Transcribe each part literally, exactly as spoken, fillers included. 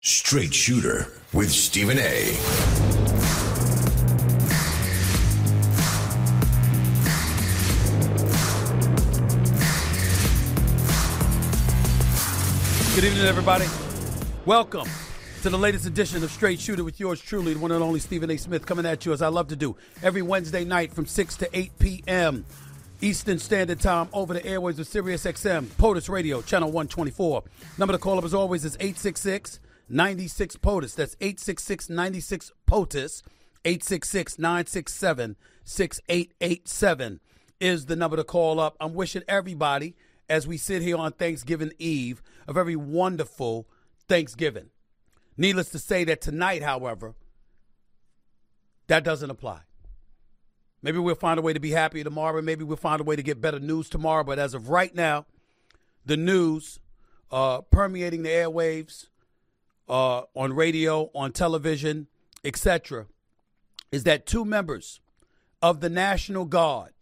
Straight Shooter with Stephen A. Good evening, everybody. Welcome to the latest edition of Straight Shooter with yours truly, the one and only Stephen A. Smith, coming at you as I love to do every Wednesday night from six to eight p.m. Eastern Standard Time over the airwaves of Sirius X M, POTUS Radio, Channel one twenty-four. Number to call up as always is eight six six, nine six, POTUS. That's eight six six, nine six, POTUS. eight six six, nine six seven, six eight eight seven is the number to call up. I'm wishing everybody, as we sit here on Thanksgiving Eve, a very wonderful Thanksgiving. Needless to say that tonight, however, that doesn't apply. Maybe we'll find a way to be happy tomorrow. Maybe we'll find a way to get better news tomorrow. But as of right now, the news uh, permeating the airwaves, uh, on radio, on television, et cetera, is that two members of the National Guard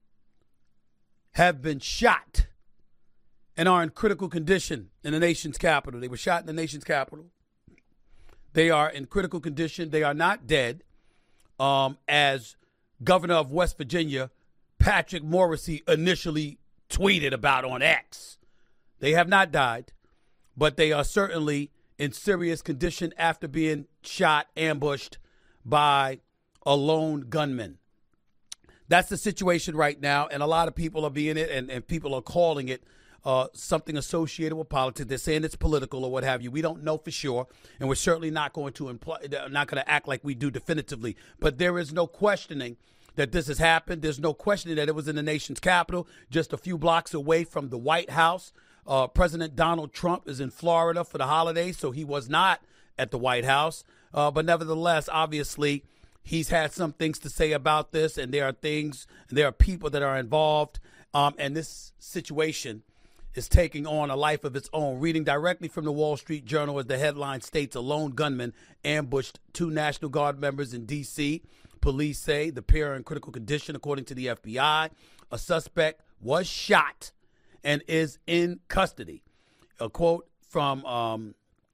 have been shot and are in critical condition in the nation's capital. They were shot in the nation's capital. They are in critical condition. They are not dead, um, as Governor of West Virginia, Patrick Morrisey, initially tweeted about on X. They have not died, but they are certainly in serious condition after being shot, ambushed by a lone gunman. That's the situation right now, and a lot of people are being it, and, and people are calling it uh, something associated with politics. They're saying it's political or what have you. We don't know for sure, and we're certainly not going to imply, not going to act like we do definitively. But there is no questioning that this has happened. There's no questioning that it was in the nation's capital, just a few blocks away from the White House. Uh, President Donald Trump is in Florida for the holidays, so he was not at the White House. Uh, but nevertheless, obviously, he's had some things to say about this, and there are things, there are people that are involved, um, and this situation is taking on a life of its own. Reading directly from the Wall Street Journal, as the headline states, a lone gunman ambushed two National Guard members in D C Police say the pair are in critical condition, according to the F B I. A suspect was shot and is in custody. A quote from um,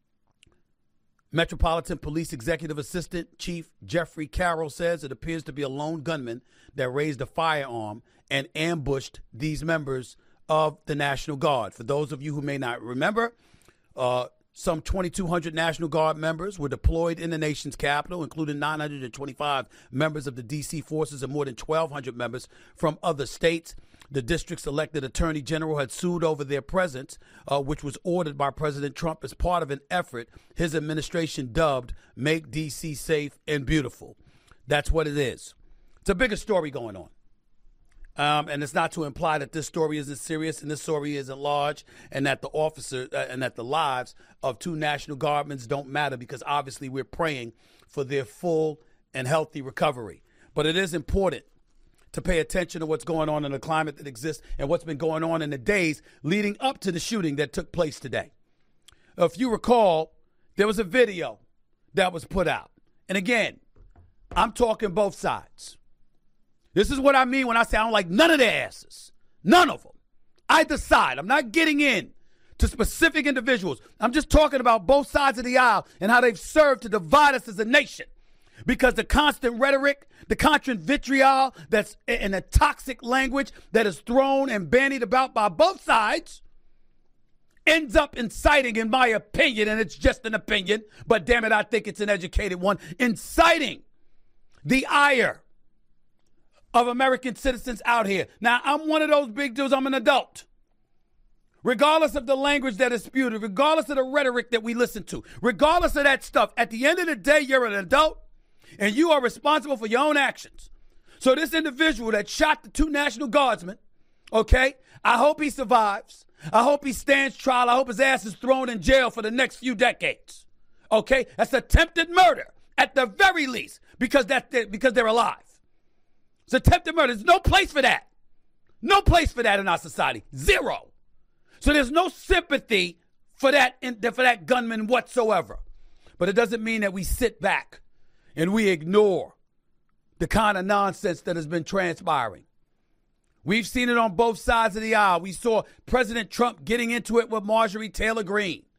Metropolitan Police Executive Assistant Chief Jeffrey Carroll says it appears to be a lone gunman that raised a firearm and ambushed these members of the National Guard. For those of you who may not remember, uh, some twenty-two hundred National Guard members were deployed in the nation's capital, including nine hundred twenty-five members of the D C forces and more than twelve hundred members from other states. The district's elected attorney general had sued over their presence, uh, which was ordered by President Trump as part of an effort his administration dubbed Make D C Safe and Beautiful. That's what it is. It's a bigger story going on. Um, and it's not to imply that this story isn't serious and this story isn't large, and that the officer uh, and that the lives of two National Guardmen don't matter, because obviously we're praying for their full and healthy recovery. But it is important to pay attention to what's going on in the climate that exists and what's been going on in the days leading up to the shooting that took place today. If you recall, there was a video that was put out. And again, I'm talking both sides. This is what I mean when I say I don't like none of their asses. None of them. Either side. I'm not getting in to specific individuals. I'm just talking about both sides of the aisle and how they've served to divide us as a nation. Because the constant rhetoric, the constant vitriol that's in the toxic language that is thrown and bandied about by both sides ends up inciting, in my opinion, and it's just an opinion, but damn it, I think it's an educated one, inciting the ire of American citizens out here. Now, I'm one of those big dudes. I'm an adult. Regardless of the language that is spewed, regardless of the rhetoric that we listen to, regardless of that stuff, at the end of the day, you're an adult and you are responsible for your own actions. So this individual that shot the two National Guardsmen, okay, I hope he survives. I hope he stands trial. I hope his ass is thrown in jail for the next few decades. Okay, that's attempted murder at the very least, because that because they're alive. It's attempted murder. There's no place for that. No place for that in our society. Zero. So there's no sympathy for that for that gunman whatsoever. But it doesn't mean that we sit back and we ignore the kind of nonsense that has been transpiring. We've seen it on both sides of the aisle. We saw President Trump getting into it with Marjorie Taylor Greene.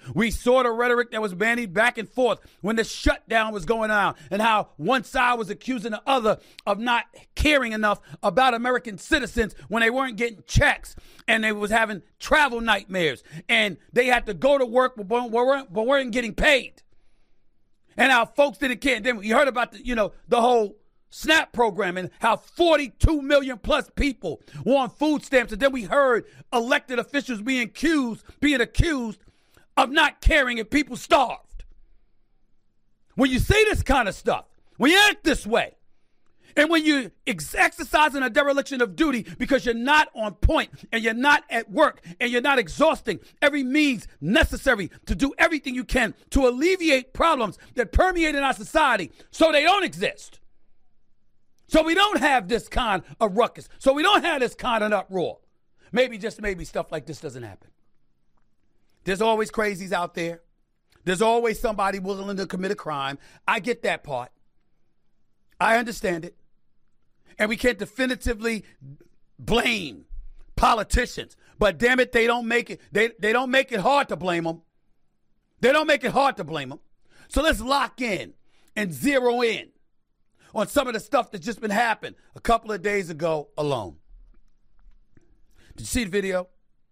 We saw the rhetoric that was bandied back and forth when the shutdown was going on and how one side was accusing the other of not caring enough about American citizens when they weren't getting checks and they was having travel nightmares and they had to go to work but weren't, but weren't getting paid. And how folks didn't care. Then we heard about the, you know, the whole SNAP program and how forty-two million plus people were on food stamps. And then we heard elected officials being accused, being accused of not caring if people starved. When you say this kind of stuff, when you act this way, and when you ex- exercising a dereliction of duty because you're not on point and you're not at work and you're not exhausting every means necessary to do everything you can to alleviate problems that permeate in our society so they don't exist. So we don't have this kind of ruckus. So we don't have this kind of uproar. Maybe, just maybe, stuff like this doesn't happen. There's always crazies out there. There's always somebody willing to commit a crime. I get that part. I understand it. And we can't definitively blame politicians. But damn it, they don't make it, they, they don't make it hard to blame them. They don't make it hard to blame them. So let's lock in and zero in on some of the stuff that's just been happening a couple of days ago alone. Did you see the video?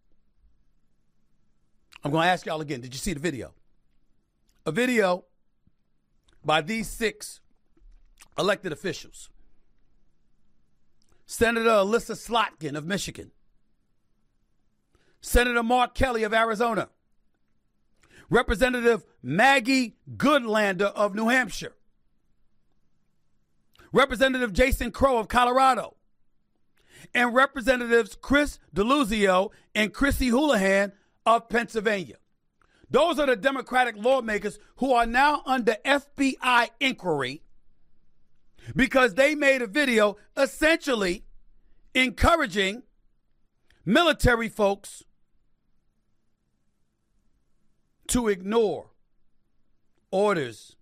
I'm going to ask y'all again. Did you see the video? A video by these six elected officials. Senator Alyssa Slotkin of Michigan. Senator Mark Kelly of Arizona. Representative Maggie Goodlander of New Hampshire. Representative Jason Crow of Colorado. And Representatives Chris Deluzio and Chrissy Houlihan of Pennsylvania. Those are the Democratic lawmakers who are now under F B I inquiry because they made a video essentially encouraging military folks to ignore orders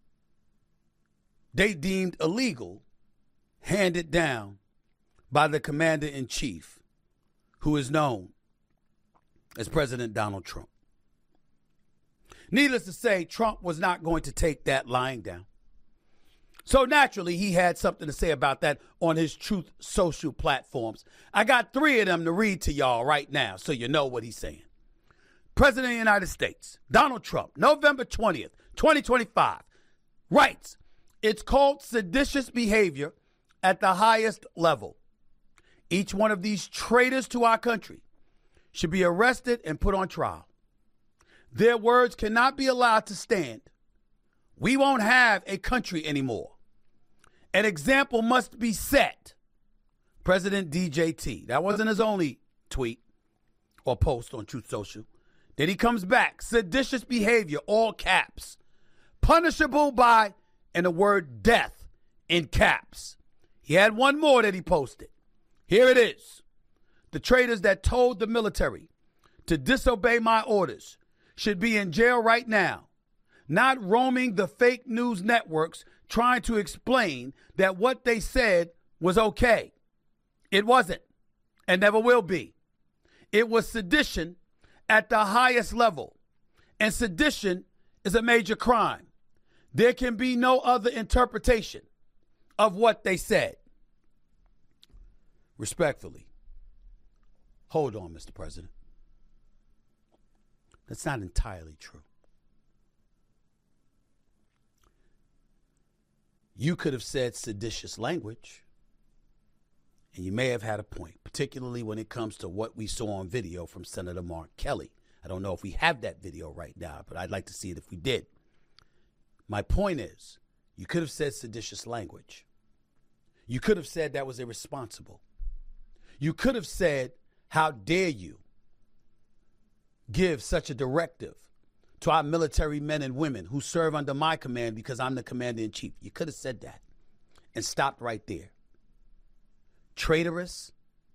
they deemed illegal handed down by the commander-in-chief, who is known as President Donald Trump. Needless to say, Trump was not going to take that lying down. So naturally, he had something to say about that on his Truth Social platforms. I got three of them to read to y'all right now so you know what he's saying. President of the United States, Donald Trump, November twentieth, twenty twenty-five, writes, "It's called seditious behavior at the highest level. Each one of these traitors to our country should be arrested and put on trial. Their words cannot be allowed to stand. We won't have a country anymore. An example must be set." President D J T. That wasn't his only tweet or post on Truth Social. Then he comes back. Seditious behavior, all caps. Punishable by, and the word death in caps. He had one more that he posted. Here it is. The traitors that told the military to disobey my orders should be in jail right now, not roaming the fake news networks trying to explain that what they said was okay. It wasn't and never will be. It was sedition at the highest level, and sedition is a major crime. There can be no other interpretation of what they said. Respectfully, hold on, Mister President. That's not entirely true. You could have said seditious language, and you may have had a point, particularly when it comes to what we saw on video from Senator Mark Kelly. I don't know if we have that video right now, but I'd like to see it if we did. My point is, you could have said seditious language. You could have said that was irresponsible. You could have said, how dare you give such a directive to our military men and women who serve under my command because I'm the commander-in-chief. You could have said that and stopped right there. Traitorous,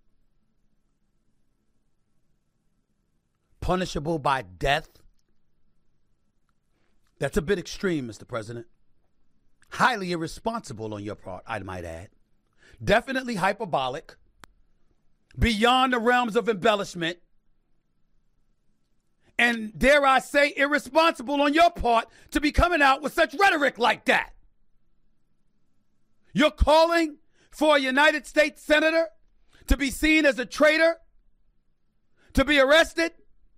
punishable by death. That's a bit extreme, Mister President. Highly irresponsible on your part, I might add. Definitely hyperbolic. Beyond the realms of embellishment. and dare I say irresponsible on your part to be coming out with such rhetoric like that. You're calling for a United States senator to be seen as a traitor, to be arrested.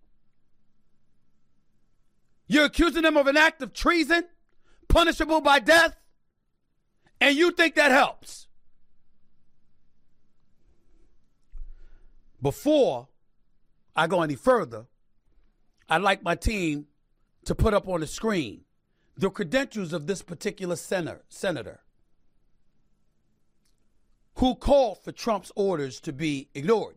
You're accusing him of an act of treason, punishable by death, and you think that helps. Before I go any further, I'd like my team to put up on the screen the credentials of this particular senator, senator who called for Trump's orders to be ignored.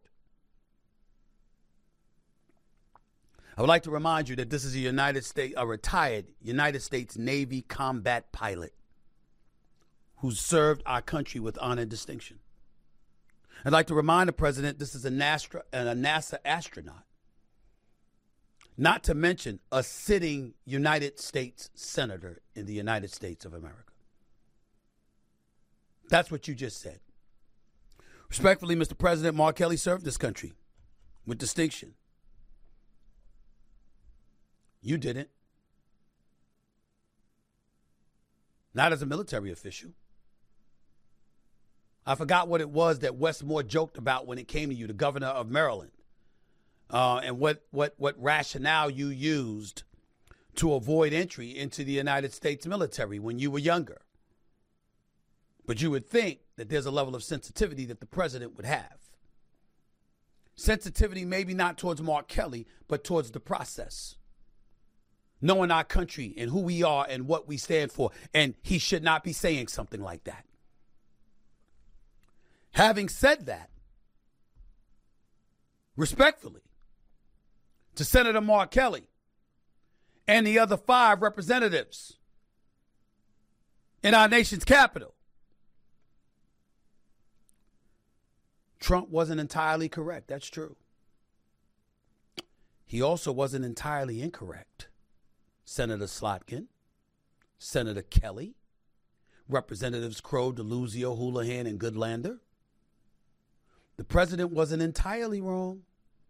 I would like to remind you that this is a United States, a retired United States Navy combat pilot who served our country with honor and distinction. I'd like to remind the president this is a NASA, a NASA astronaut, not to mention a sitting United States senator in the United States of America. That's what you just said. Respectfully, Mister President, Mark Kelly served this country with distinction. You didn't. Not as a military official. I forgot what it was that Westmore joked about when it came to you, the governor of Maryland, uh, and what, what, what rationale you used to avoid entry into the United States military when you were younger. But you would think that there's a level of sensitivity that the president would have. Sensitivity maybe not towards Mark Kelly, but towards the process. Knowing our country and who we are and what we stand for. And he should not be saying something like that. Having said that, respectfully, to Senator Mark Kelly and the other five representatives in our nation's capital, Trump wasn't entirely correct. That's true. He also wasn't entirely incorrect. Senator Slotkin, Senator Kelly, Representatives Crow, DeLuzio, Houlihan, and Goodlander. The president wasn't entirely wrong.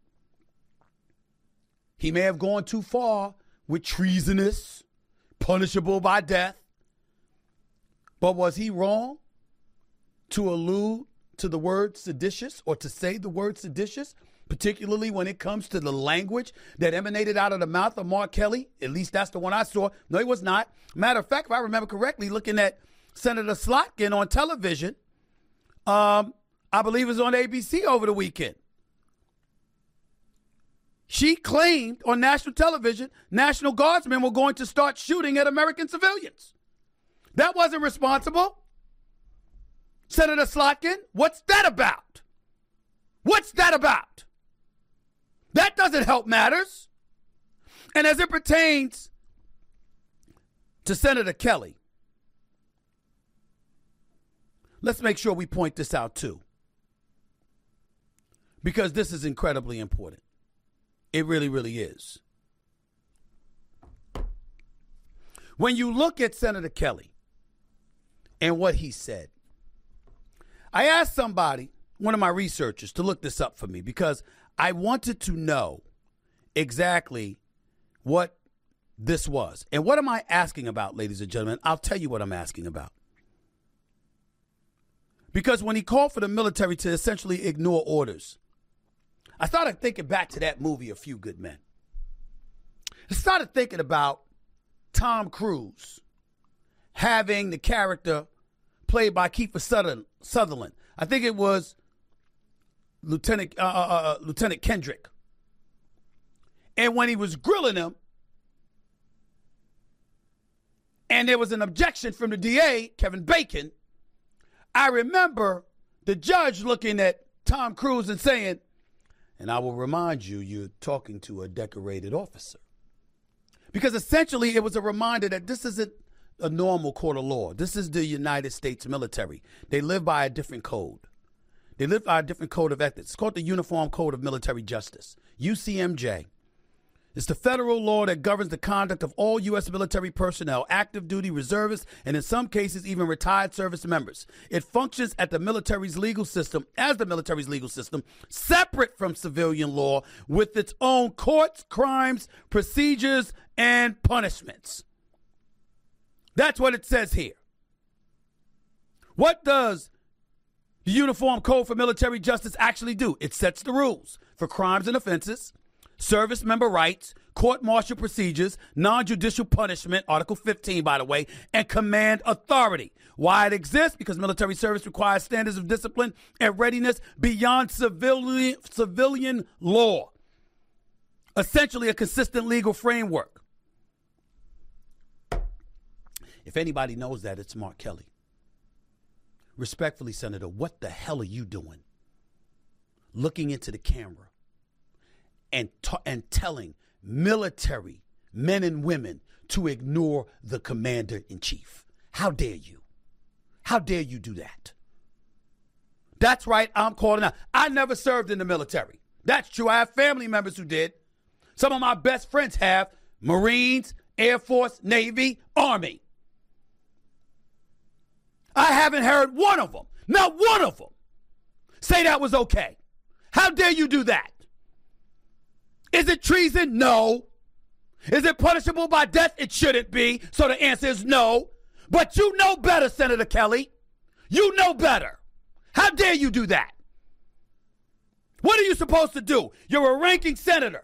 He may have gone too far with treasonous, punishable by death. But was he wrong to allude to the word seditious or to say the word seditious, particularly when it comes to the language that emanated out of the mouth of Mark Kelly? At least that's the one I saw. No, he was not. Matter of fact, if I remember correctly, looking at Senator Slotkin on television, um, I believe it was on A B C over the weekend. She claimed on national television, National Guardsmen were going to start shooting at American civilians. That wasn't responsible. Senator Slotkin, what's that about? What's that about? That doesn't help matters. And as it pertains to Senator Kelly, let's make sure we point this out too, because this is incredibly important. It really, really is. When you look at Senator Kelly and what he said, I asked somebody, one of my researchers, to look this up for me because I wanted to know exactly what this was. And what am I asking about, ladies and gentlemen? I'll tell you what I'm asking about. Because when he called for the military to essentially ignore orders, I started thinking back to that movie, A Few Good Men. I started thinking about Tom Cruise having the character played by Kiefer Sutherland. I think it was Lieutenant uh, uh, uh, Lieutenant Kendrick. And when he was grilling him, and there was an objection from the D A, Kevin Bacon, I remember the judge looking at Tom Cruise and saying, and I will remind you, you're talking to a decorated officer. Because essentially it was a reminder that this isn't a normal court of law. This is the United States military. They live by a different code. They live by a different code of ethics. It's called the Uniform Code of Military Justice, U C M J. It's the federal law that governs the conduct of all U S military personnel, active duty reservists, and in some cases, even retired service members. It functions at the military's legal system, as the military's legal system, separate from civilian law, with its own courts, crimes, procedures, and punishments. That's what it says here. What does the Uniform Code for Military Justice actually do? It sets the rules for crimes and offenses, service member rights, court-martial procedures, non-judicial punishment, Article fifteen, by the way, and command authority. Why it exists? Because military service requires standards of discipline and readiness beyond civilian, civilian law. Essentially, a consistent legal framework. If anybody knows that, it's Mark Kelly. Respectfully, Senator, what the hell are you doing? Looking into the camera and t- and telling military men and women to ignore the commander-in-chief. How dare you? How dare you do that? That's right, I'm calling out. I never served in the military. That's true. I have family members who did. Some of my best friends have. Marines, Air Force, Navy, Army. I haven't heard one of them, not one of them, say that was okay. How dare you do that? Is it treason? No. Is it punishable by death? It shouldn't be. So the answer is no. But you know better, Senator Kelly. You know better. How dare you do that? What are you supposed to do? You're a ranking senator.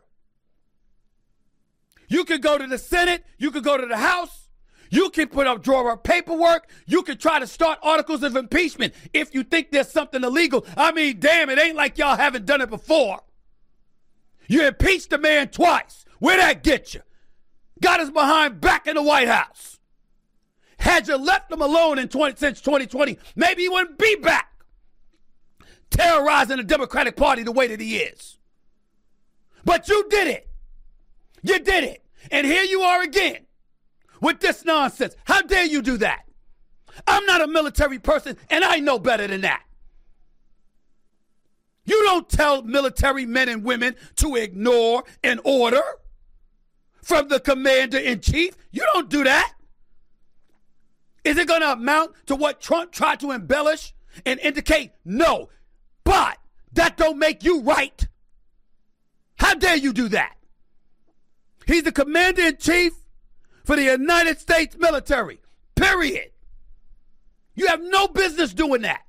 You can go to the Senate. You can go to the House. You can put up, draw up paperwork. You can try to start articles of impeachment if you think there's something illegal. I mean, damn, it ain't like y'all haven't done it before. You impeached the man twice. Where'd that get you? Got us behind back in the White House. Had you left him alone in twenty, since twenty twenty, maybe he wouldn't be back terrorizing the Democratic Party the way that he is. But you did it. You did it. And here you are again with this nonsense. How dare you do that? I'm not a military person, and I know better than that. You don't tell military men and women to ignore an order from the commander-in-chief. You don't do that. Is it going to amount to what Trump tried to embellish and indicate? No. But that don't make you right. How dare you do that? He's the commander-in-chief for the United States military, period. You have no business doing that.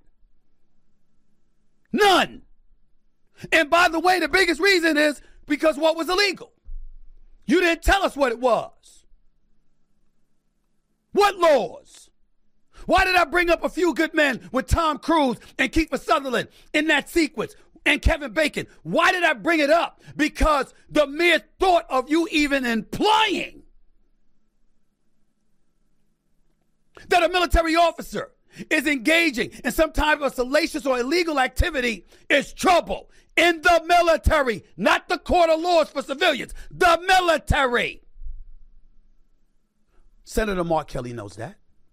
None. And by the way, the biggest reason is because what was illegal? You didn't tell us what it was. What laws? Why did I bring up A Few Good Men with Tom Cruise and Kiefer Sutherland in that sequence and Kevin Bacon? Why did I bring it up? Because the mere thought of you even implying that a military officer is engaging in some type of salacious or illegal activity is trouble in the military, not the court of laws for civilians, the military. Senator Mark Kelly knows that.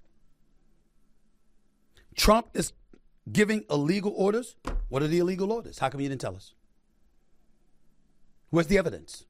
Trump is giving illegal orders. What are the illegal orders? How come you didn't tell us? Where's the evidence?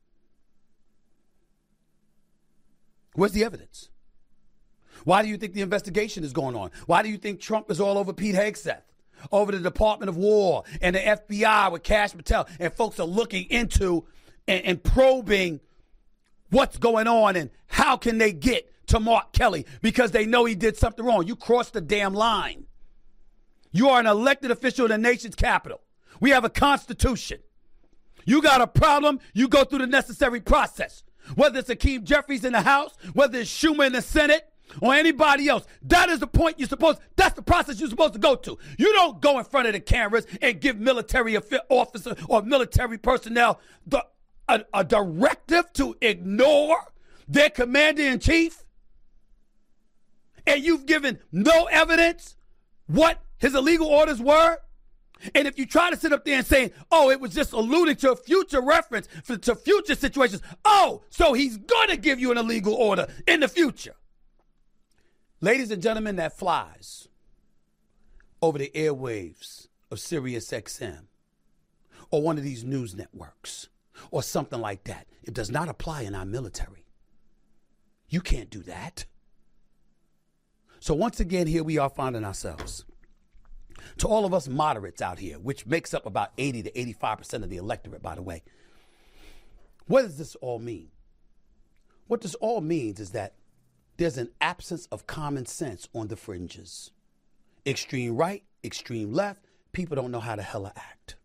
Where's the evidence? Why do you think the investigation is going on? Why do you think Trump is all over Pete Hegseth, over the Department of War and the F B I with Kash Patel, and folks are looking into and, and probing what's going on and how can they get to Mark Kelly because they know he did something wrong? You crossed the damn line. You are an elected official in the nation's capital. We have a constitution. You got a problem, you go through the necessary process. Whether it's Hakeem Jeffries in the House, whether it's Schumer in the Senate, or anybody else. That is the point you're supposed, that's the process you're supposed to go to. You don't go in front of the cameras and give military officer or military personnel the, a, a directive to ignore their commander-in-chief. And you've given no evidence what his illegal orders were. And if you try to sit up there and say, oh, it was just alluding to a future reference for, to future situations. Oh, so he's going to give you an illegal order in the future. Ladies and gentlemen, that flies over the airwaves of Sirius X M or one of these news networks or something like that. It does not apply in our military. You can't do that. So once again, here we are finding ourselves. To all of us moderates out here, which makes up about eighty to eighty-five percent of the electorate, by the way, what does this all mean? What this all means is that there's an absence of common sense on the fringes. Extreme right, extreme left, people don't know how the hell to act.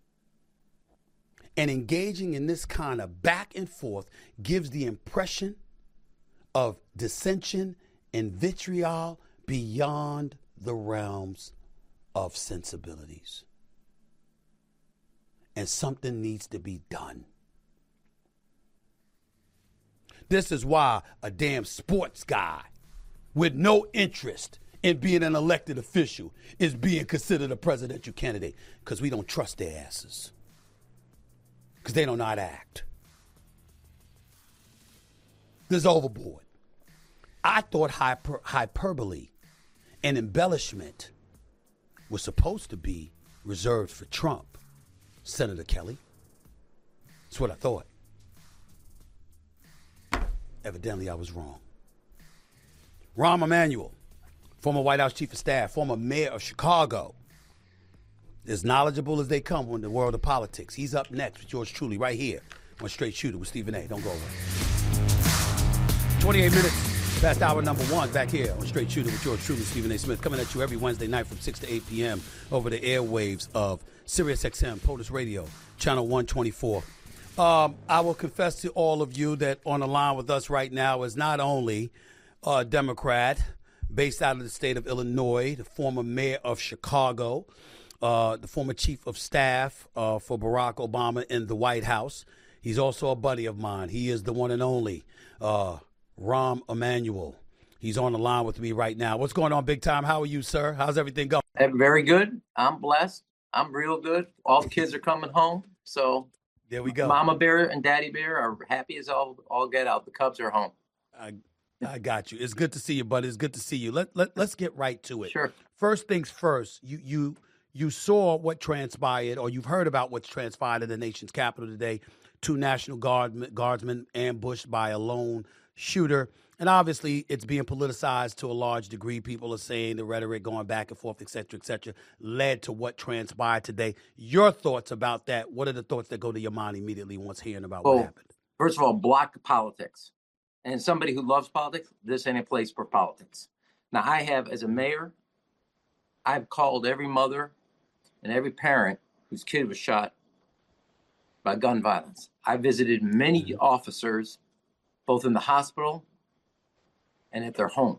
And engaging in this kind of back and forth gives the impression of dissension and vitriol beyond the realms of sensibilities. And something needs to be done. This is why a damn sports guy with no interest in being an elected official is being considered a presidential candidate, because we don't trust their asses. Because they don't know how to act. This is overboard. I thought hyper, hyperbole and embellishment was supposed to be reserved for Trump, Senator Kelly. That's what I thought. Evidently, I was wrong. Rahm Emanuel, former White House Chief of Staff, former mayor of Chicago, as knowledgeable as they come in the world of politics. He's up next with yours truly right here on Straight Shooter with Stephen A. Don't go away. twenty-eight minutes past hour number one back here on Straight Shooter with yours truly, Stephen A. Smith, coming at you every Wednesday night from six to eight p.m. over the airwaves of Sirius X M, POTUS Radio, channel one twenty-four. Um, I will confess to all of you that on the line with us right now is not only a Democrat based out of the state of Illinois, the former mayor of Chicago, uh, the former chief of staff uh, for Barack Obama in the White House. He's also a buddy of mine. He is the one and only uh, Rahm Emanuel. He's on the line with me right now. What's going on, big time? How are you, sir? How's everything going? Very good. I'm blessed. I'm real good. All the kids are coming home. So there we go. Mama Bear and Daddy Bear are happy as all all get out. The Cubs are home. I, I got you. It's good to see you, buddy. It's good to see you. Let, let, let's get right to it. Sure. First things first, you, you, you saw what transpired, or you've heard about what's transpired in the nation's capital today. Two National Guard, Guardsmen ambushed by a lone shooter. And obviously, it's being politicized to a large degree. People are saying the rhetoric going back and forth, et cetera, et cetera, led to what transpired today. Your thoughts about that? What are the thoughts that go to your mind immediately once hearing about oh, what happened? First of all, block politics. And somebody who loves politics, this ain't a place for politics. Now, I have, as a mayor, I've called every mother and every parent whose kid was shot by gun violence. I visited many mm-hmm. officers, both in the hospital and at their home.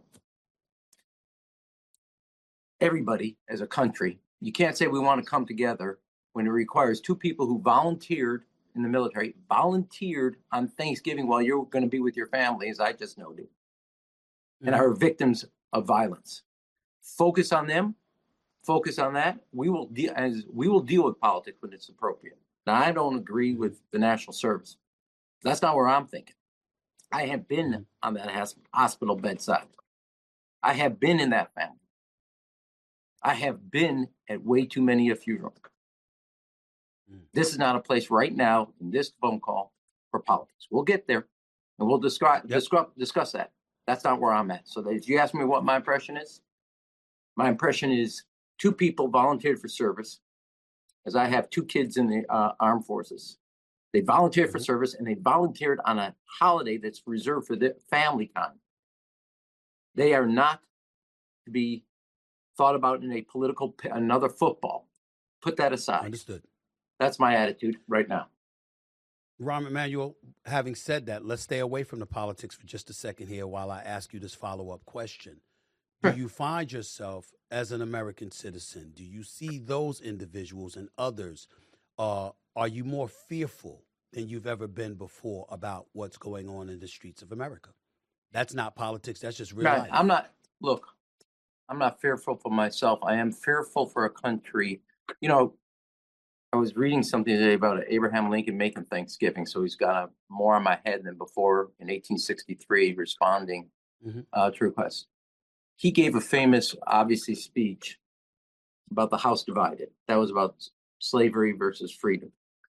Everybody, as a country, you can't say we want to come together when it requires two people who volunteered in the military, volunteered on Thanksgiving while you're going to be with your family, as I just noted, mm-hmm. and are victims of violence. Focus on them. Focus on that. We will deal as we will deal with politics when it's appropriate. Now, I don't agree with the National Service. That's not where I'm thinking. I have been on that hospital bedside. I have been in that family. I have been at way too many a funeral. Mm. This is not a place right now in this phone call for politics. We'll get there, and we'll describe, yep. discuss, discuss that. That's not where I'm at. So that if you ask me what my impression is, my impression is two people volunteered for service, as I have two kids in the uh, armed forces. They volunteered mm-hmm. for service, and they volunteered on a holiday that's reserved for their family time. They are not to be thought about in a political, another football. Put that aside. Understood. That's my attitude right now. Rahm Emanuel, having said that, let's stay away from the politics for just a second here while I ask you this follow-up question. Do you find yourself as an American citizen, do you see those individuals and others, uh, are you more fearful than you've ever been before about what's going on in the streets of America? That's not politics. That's just real right. life. I'm not, look, I'm not fearful for myself. I am fearful for a country. You know, I was reading something today about Abraham Lincoln making Thanksgiving, so he's got a, more on my head than before in eighteen sixty-three responding mm-hmm. uh, to requests. He gave a famous, obviously, speech about the House divided. That was about slavery versus freedom.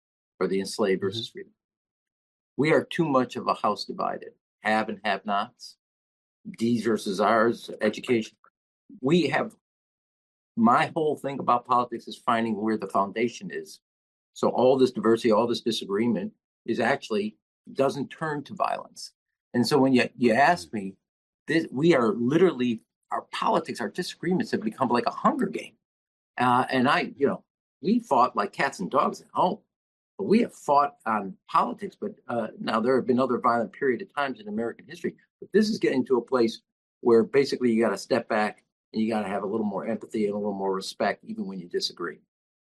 or the enslaved Mm-hmm. versus freedom. We are too much of a house divided. Have and have nots. D's versus R's, education. We have, my whole thing about politics is finding where the foundation is. So all this diversity, all this disagreement is actually doesn't turn to violence. And so when you, you ask me, this, we are literally, our politics, our disagreements have become like a Hunger game. Uh, and I, you know, we fought like cats and dogs at home. But we have fought on politics. But uh, now there have been other violent period of times in American history. But this is getting to a place where basically you got to step back and you got to have a little more empathy and a little more respect, even when you disagree.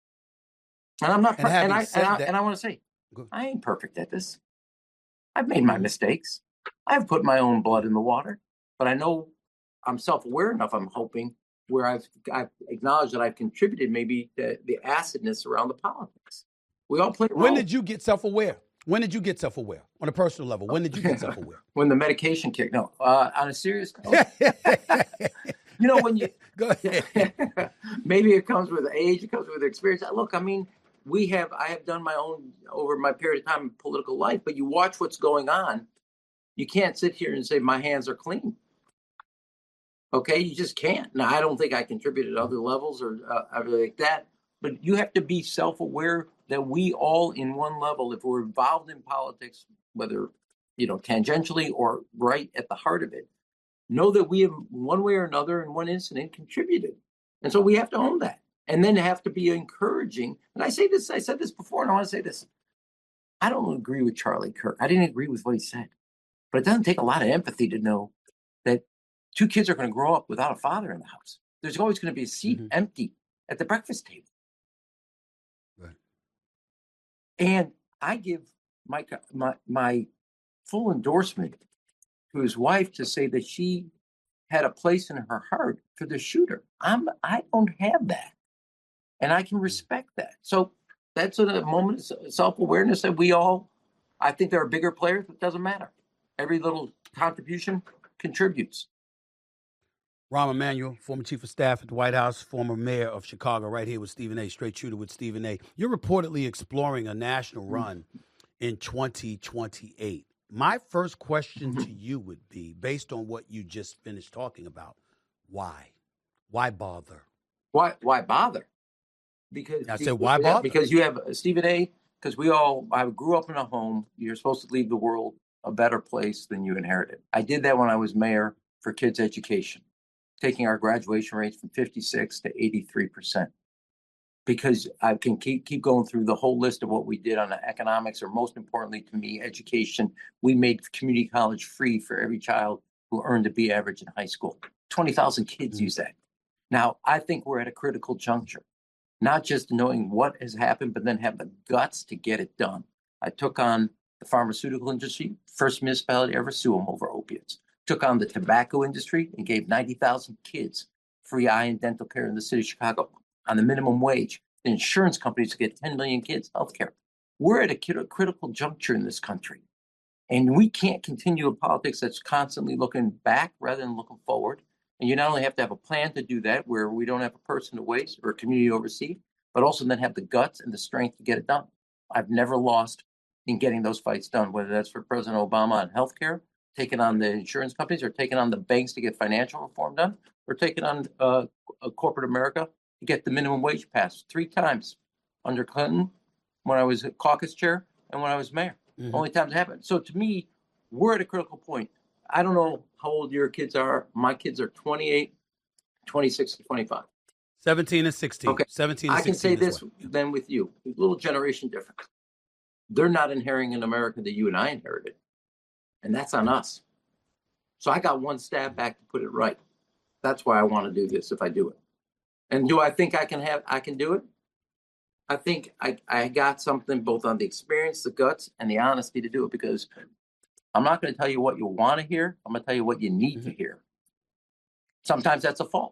And I'm not, And per- and, I, said and, I, that- and I want to say, Good. I ain't perfect at this. I've made my mistakes. I've put my own blood in the water, but I know I'm self-aware enough, I'm hoping, where I've, I've acknowledged that I've contributed maybe to the acidness around the politics. We all play a role. When did you get self-aware? When did you get self-aware on a personal level? When did you get self-aware? When the medication kicked. No, uh, on a serious note, you know, when you Go ahead. maybe it comes with age, it comes with experience. Look, I mean, we have, I have done my own over my period of time in political life, but you watch what's going on. You can't sit here and say my hands are clean. Okay, you just can't. Now, I don't think I contributed at other levels or uh, everything like that, but you have to be self-aware that we all in one level, if we're involved in politics, whether, you know, tangentially or right at the heart of it, know that we have one way or another in one incident contributed. And so we have to own that and then have to be encouraging. And I say this, I said this before, and I want to say this. I don't agree with Charlie Kirk. I didn't agree with what he said, but it doesn't take a lot of empathy to know that two kids are going to grow up without a father in the house. There's always going to be a seat mm-hmm. empty at the breakfast table. Right. And I give my, my my full endorsement to his wife to say that she had a place in her heart for the shooter. I'm I don't have that, and I can respect that. So that's a moment of self-awareness that we all. I think there are bigger players, but it doesn't matter. Every little contribution contributes. Rahm Emanuel, former chief of staff at the White House, former mayor of Chicago, right here with Stephen A. Straight Shooter with Stephen A. You're reportedly exploring a national run in twenty twenty-eight. My first question to you would be, based on what you just finished talking about, why? Why bother? Why Why bother? Because I said, why bother? Because you have uh, Stephen A. Because we all, I grew up in a home. You're supposed to leave the world a better place than you inherited. I did that when I was mayor for kids' education, taking our graduation rates from fifty-six to eighty-three percent. Because I can keep keep going through the whole list of what we did on the economics, or most importantly to me, education. We made community college free for every child who earned a B average in high school. twenty thousand kids mm-hmm. use that. Now, I think we're at a critical juncture, not just knowing what has happened, but then have the guts to get it done. I took on the pharmaceutical industry, first municipality ever sue them over opiates. Took on the tobacco industry and gave ninety thousand kids free eye and dental care in the city of Chicago on the minimum wage. The insurance companies get ten million kids health care. We're at a critical juncture in this country. And we can't continue a politics that's constantly looking back rather than looking forward. And you not only have to have a plan to do that, where we don't have a person to waste or a community to oversee, but also then have the guts and the strength to get it done. I've never lost in getting those fights done, whether that's for President Obama on healthcare, taking on the insurance companies, or taking on the banks to get financial reform done, or taking on uh, corporate America to get the minimum wage passed three times under Clinton, when I was caucus chair, and when I was mayor. Mm-hmm. Only times it happened. So to me, we're at a critical point. I don't know how old your kids are. My kids are twenty-eight, twenty-six, and twenty-five. seventeen and sixteen. Okay. seventeen and I can say this well. then with you. A little generation difference. They're not inheriting an America that you and I inherited. And that's on us. So I got one stab back to put it right. That's why I want to do this if I do it. And do I think I can have I can do it? I think I, I got something both on the experience, the guts, and the honesty to do it, because I'm not going to tell you what you want to hear. I'm going to tell you what you need mm-hmm. to hear. Sometimes that's a fault.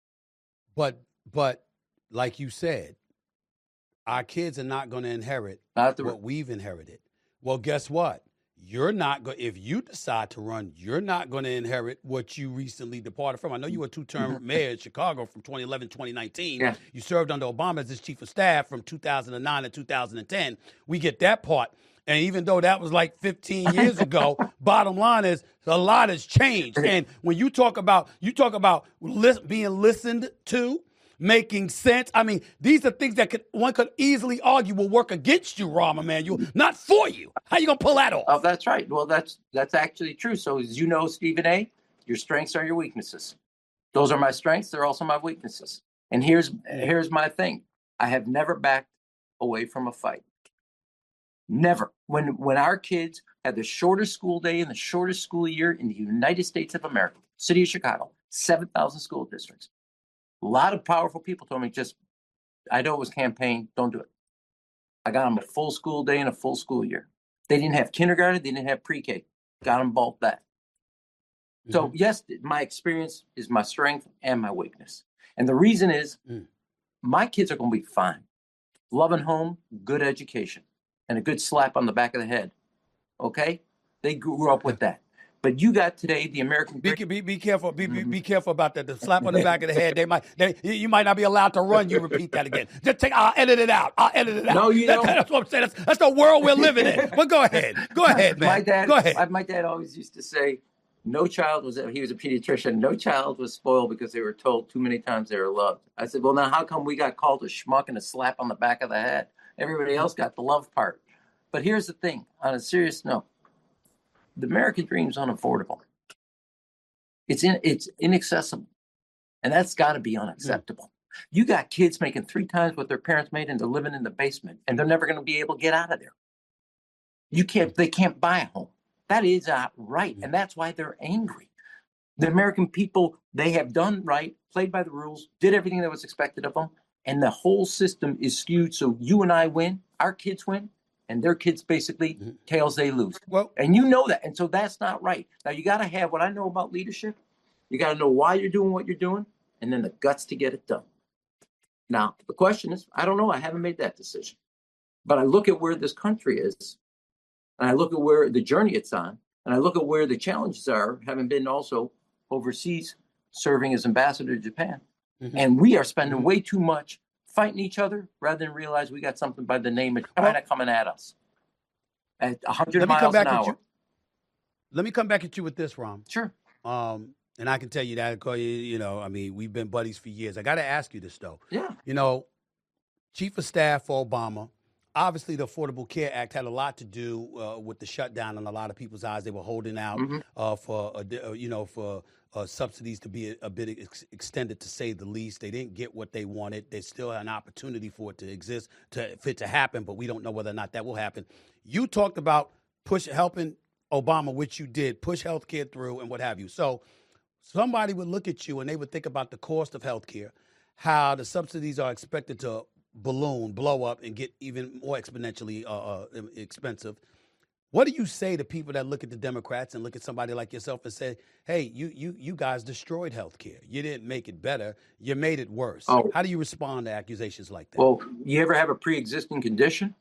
But but like you said, our kids are not going to inherit not the, what we've inherited. Well, guess what? you're not going. If you decide to run, you're not going to inherit what you recently departed from. I know you were a two-term mayor in Chicago from twenty eleven to twenty nineteen. Yeah. You served under Obama as his chief of staff from two thousand nine to two thousand ten. We get that part. And even though that was like fifteen years ago, bottom line is a lot has changed. And when you talk about you talk about lis- being listened to, making sense. I mean, these are things that could one could easily argue will work against you, Rahm Emanuel, not for you. How you gonna pull that off? Oh, that's right. Well, that's that's actually true. So as you know, Stephen A., your strengths are your weaknesses. Those are my strengths. They're also my weaknesses. And here's here's my thing. I have never backed away from a fight. Never. When when our kids had the shortest school day and the shortest school year in the United States of America, city of Chicago, seven thousand school districts. A lot of powerful people told me, just, I know it was campaign, don't do it. I got them a full school day and a full school year. They didn't have kindergarten, they didn't have pre-K. Got them both that. Mm-hmm. So yes, my experience is my strength and my weakness. And the reason is mm. my kids are going to be fine. Loving home, good education, and a good slap on the back of the head. Okay? They grew up with that. But you got today the American. Be, be, be careful. Be, be, be careful about that. The slap on the back of the head. They might. They, you might not be allowed to run. You repeat that again. Just take. I'll edit it out. I'll edit it out. No, you don't. That, that's what I'm saying. That's, that's the world we're living in. But go ahead. Go ahead, man. My dad. Go ahead. My, my dad always used to say, "No child was." He was a pediatrician. No child was spoiled because they were told too many times they were loved. I said, "Well, now how come we got called a schmuck and a slap on the back of the head? Everybody else got the love part." But here's the thing. On a serious note, the American dream is unaffordable. It's in, it's inaccessible, and that's got to be unacceptable. Yeah. You got kids making three times what their parents made, and they're living in the basement, and they're never going to be able to get out of there. You can't, they can't buy a home. That is not right, and that's why they're angry. The American people, they have done right, played by the rules, did everything that was expected of them, and the whole system is skewed so you and I win, our kids win, and their kids basically mm-hmm. tails they lose. Well, and you know that. And so that's not right. Now you got to have what I know about leadership. You got to know why you're doing what you're doing, and then the guts to get it done. Now, the question is, I don't know. I haven't made that decision. But I look at where this country is, and I look at where the journey it's on, and I look at where the challenges are, having been also overseas serving as ambassador to Japan. Mm-hmm. And we are spending mm-hmm. way too much fighting each other rather than realize we got something by the name of China well, coming at us at one hundred miles an hour. Let me come back at you with this, Rahm. Sure. Um, and I can tell you that, you, you know, I mean, we've been buddies for years. I got to ask you this, though. Yeah. You know, Chief of Staff for Obama, obviously the Affordable Care Act had a lot to do uh, with the shutdown in a lot of people's eyes. They were holding out mm-hmm. uh, for, uh, you know, for uh, subsidies to be a, a bit ex- extended, to say the least. They didn't get what they wanted. There's still an opportunity for it to exist, to, for it to happen, but we don't know whether or not that will happen. You talked about push helping Obama, which you did, push healthcare through and what have you. So somebody would look at you and they would think about the cost of healthcare, how the subsidies are expected to balloon, blow up, and get even more exponentially uh, uh, expensive. What do you say to people that look at the Democrats and look at somebody like yourself and say, hey, you you you guys destroyed healthcare. You didn't make it better. You made it worse. Oh. How do you respond to accusations like that? Well, you ever have a pre-existing condition?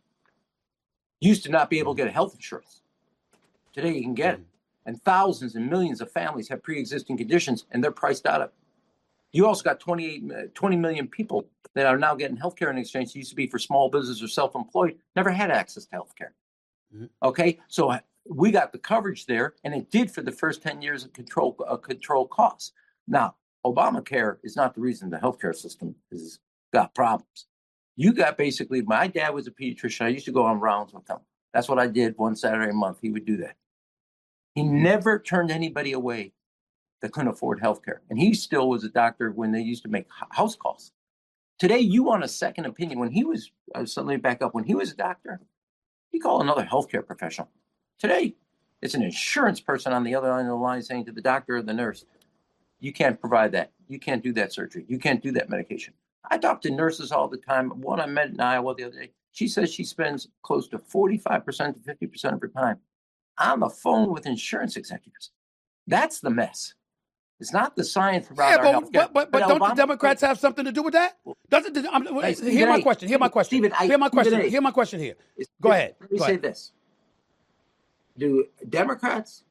You used to not be able to get health insurance. Today you can get mm-hmm. it. And thousands and millions of families have pre-existing conditions, and they're priced out of it. You also got twenty-eight, twenty million people that are now getting health care in exchange. It used to be for small business or self-employed, never had access to health care. Mm-hmm. Okay, so we got the coverage there, and it did for the first ten years of control uh, control costs. Now, Obamacare is not the reason the healthcare system has got problems. You got basically, my dad was a pediatrician. I used to go on rounds with him. That's what I did one Saturday a month. He would do that. He never turned anybody away that couldn't afford healthcare. And he still was a doctor when they used to make house calls. Today, you want a second opinion. When he was, uh, so let me back up. When he was a doctor, he called another healthcare professional. Today, it's an insurance person on the other end of the line saying to the doctor or the nurse, you can't provide that. You can't do that surgery. You can't do that medication. I talk to nurses all the time. One I met in Iowa the other day, she says she spends close to forty-five percent to fifty percent of her time on the phone with insurance executives. That's the mess. It's not the science around yeah, our but, healthcare. But, but, but, but don't Obama, the Democrats have something to do with that? Doesn't the, I'm, hey, hear my question. Hear my question. Stephen, I, hear my question. Stephen, hear my question here. Go ahead. Let me Go say ahead. this. do Democrats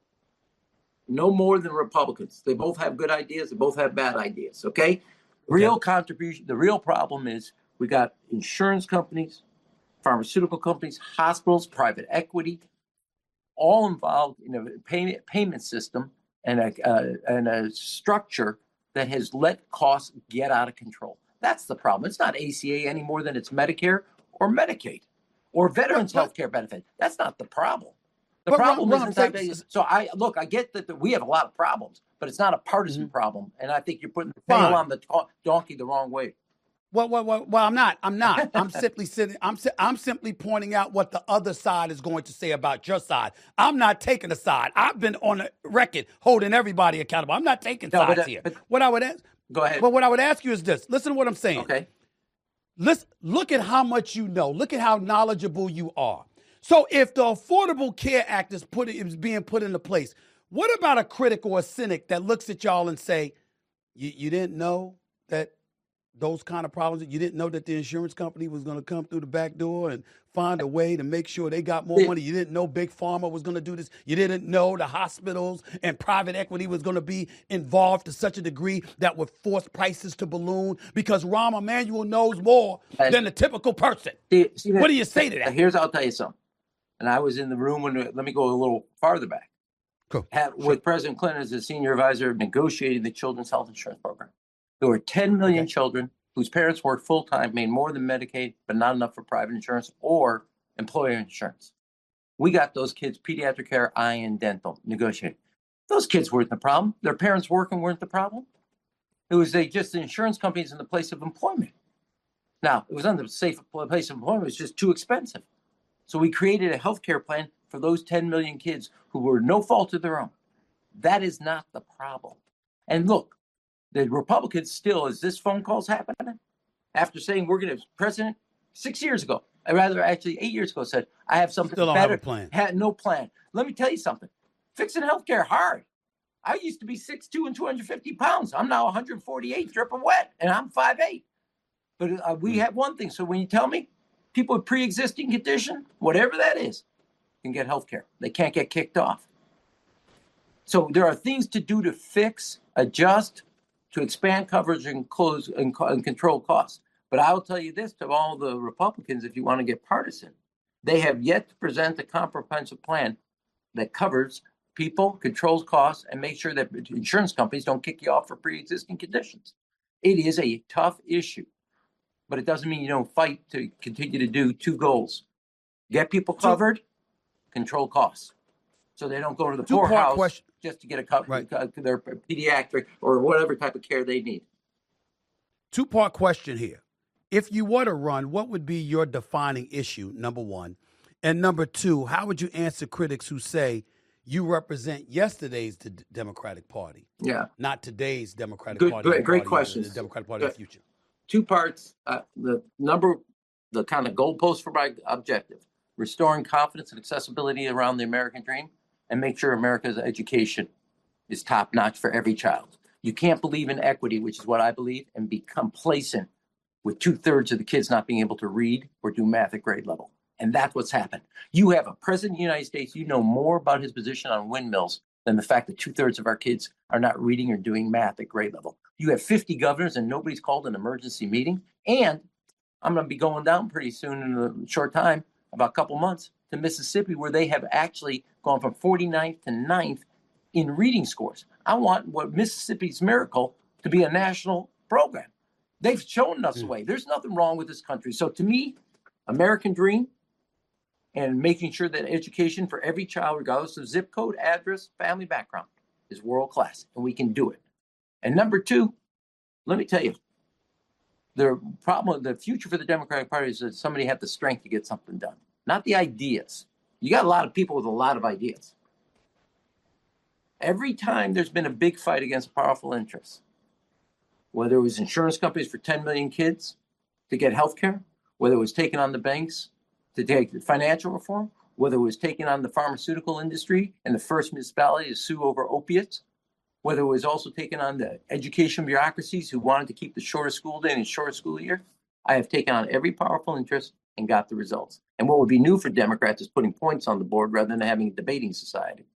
no more than Republicans. They both have good ideas. They both have bad ideas. Okay. Real okay. contribution. The real problem is we got insurance companies, pharmaceutical companies, hospitals, private equity, all involved in a payment payment system and a uh, and a structure that has let costs get out of control. That's the problem. It's not A C A any more than it's Medicare or Medicaid or Veterans Health Care benefit. That's not the problem. The but problem Ron, isn't Ron, that. They, so I look. I get that the, we have a lot of problems, but it's not a partisan mm-hmm. problem. And I think you're putting the tail on the donkey the wrong way. Well, well, well, well, I'm not. I'm not. I'm simply sitting. I'm I'm simply pointing out what the other side is going to say about your side. I'm not taking a side. I've been on the record holding everybody accountable. I'm not taking no, sides but, here. But, what I would ask. Go ahead. But what I would ask you is this. Listen to what I'm saying. Okay. Listen. Look at how much you know. Look at how knowledgeable you are. So if the Affordable Care Act is put is being put into place, what about a critic or a cynic that looks at y'all and say, you, you didn't know that those kind of problems, you didn't know that the insurance company was going to come through the back door and find a way to make sure they got more money. You didn't know Big Pharma was going to do this. You didn't know the hospitals and private equity was going to be involved to such a degree that would force prices to balloon because Rahm Emanuel knows more and than the typical person. See, see, what do you say to that? Here's, I'll tell you something. And I was in the room when, let me go a little farther back. Cool. Had, sure. With President Clinton as a senior advisor negotiating the Children's Health Insurance Program. There were ten million okay. children whose parents worked full-time, made more than Medicaid, but not enough for private insurance or employer insurance. We got those kids pediatric care, eye, and dental negotiated. Those kids weren't the problem. Their parents working weren't the problem. It was they just the insurance companies in the place of employment. Now, it was on the safe place of employment. It was just too expensive. So we created a health care plan for those ten million kids who were no fault of their own. That is not the problem. And look, the Republicans still, as this phone call's happening, after saying we're going to, President, six years ago, I rather actually eight years ago said, I have something still don't better. Have a plan. Had no plan. Let me tell you something. Fixing healthcare hard. I used to be six two and two hundred fifty pounds. I'm now one hundred forty-eight, dripping wet, and I'm five eight. But uh, we have one thing. So when you tell me people with pre-existing condition, whatever that is, can get healthcare. They can't get kicked off. So there are things to do to fix, adjust, to expand coverage and close and, and control costs. But I'll tell you this to all the Republicans, if you want to get partisan, they have yet to present a comprehensive plan that covers people, controls costs, and makes sure that insurance companies don't kick you off for pre-existing conditions. It is a tough issue, but it doesn't mean you don't fight to continue to do two goals. Get people covered, control costs, so they don't go to the poorhouse question. Just to get a cover, right. their pediatric or whatever type of care they need. Two-part question here. If you were to run, what would be your defining issue, number one? And number two, how would you answer critics who say you represent yesterday's d- Democratic Party, yeah, not today's Democratic Good, Party? Great, great questions. The Democratic Party Good. Of the future. Two parts. Uh, the number, the kind of goalpost for my objective, restoring confidence and accessibility around the American dream, and make sure America's education is top-notch for every child. You can't believe in equity, which is what I believe, and be complacent with two-thirds of the kids not being able to read or do math at grade level. And that's what's happened. You have a president of the United States, you know more about his position on windmills than the fact that two-thirds of our kids are not reading or doing math at grade level. You have fifty governors and nobody's called an emergency meeting. And I'm going to be going down pretty soon in a short time, about a couple months, to Mississippi, where they have actually gone from forty-ninth to ninth in reading scores. I want what Mississippi's Miracle to be a national program. They've shown us the way. There's nothing wrong with this country. So to me, American dream and making sure that education for every child, regardless of zip code, address, family background, is world class, and we can do it. And number two, let me tell you, the problem, the future for the Democratic Party is that somebody have the strength to get something done. Not the ideas. You got a lot of people with a lot of ideas. Every time there's been a big fight against powerful interests, whether it was insurance companies for ten million kids to get health care, whether it was taking on the banks to take financial reform, whether it was taking on the pharmaceutical industry and the first municipality to sue over opiates, whether it was also taking on the education bureaucracies who wanted to keep the shorter school day and shorter school year, I have taken on every powerful interest and got the results. And what would be new for Democrats is putting points on the board rather than having a debating society.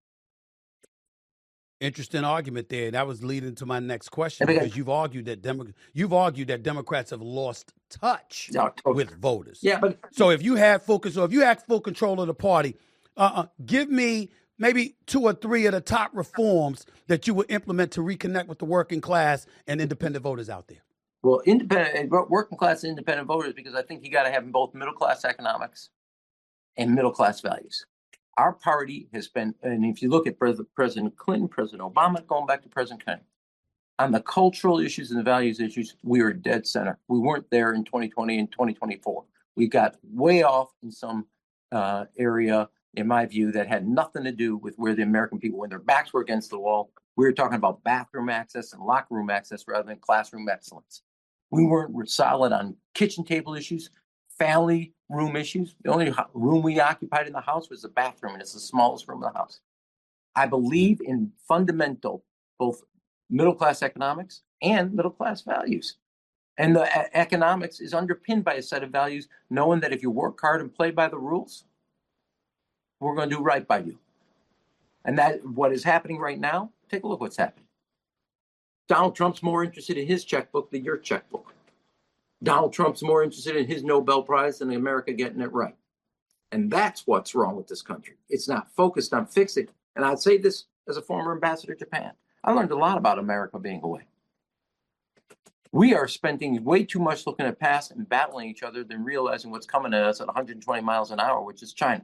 Interesting argument there. That was leading to my next question, because, because you've argued that Demo- you've argued that Democrats have lost touch no, totally. with voters. Yeah, but so if you had focus, or if you had full control of the party, uh, give me maybe two or three of the top reforms that you would implement to reconnect with the working class and independent voters out there. Well, independent, working class and independent voters, because I think you got to have both middle class economics and middle class values. Our party has been, and if you look at President Clinton, President Obama, going back to President Kennedy, on the cultural issues and the values issues, we were dead center. We weren't there in twenty twenty and twenty twenty-four. We got way off in some uh, area, in my view, that had nothing to do with where the American people, when their backs were against the wall, we were talking about bathroom access and locker room access rather than classroom excellence. We weren't solid on kitchen table issues, family room issues. The only room we occupied in the house was the bathroom, and it's the smallest room in the house. I believe in fundamental, both middle-class economics and middle-class values. And the a- economics is underpinned by a set of values, knowing that if you work hard and play by the rules, we're going to do right by you. And that what is happening right now, take a look what's happening. Donald Trump's more interested in his checkbook than your checkbook. Donald Trump's more interested in his Nobel Prize than America getting it right. And that's what's wrong with this country. It's not focused on fixing. And I'd say this as a former ambassador to Japan. I learned a lot about America being away. We are spending way too much looking at past and battling each other than realizing what's coming at us at one hundred twenty miles an hour, which is China.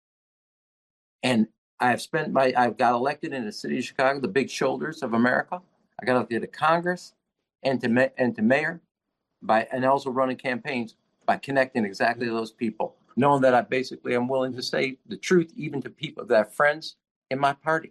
And I've spent my, I've got elected in the city of Chicago, the big shoulders of America. I got elected to Congress and to, ma- and to mayor by, and also running campaigns by connecting exactly to those people, knowing that I basically am willing to say the truth, even to people that have friends in my party.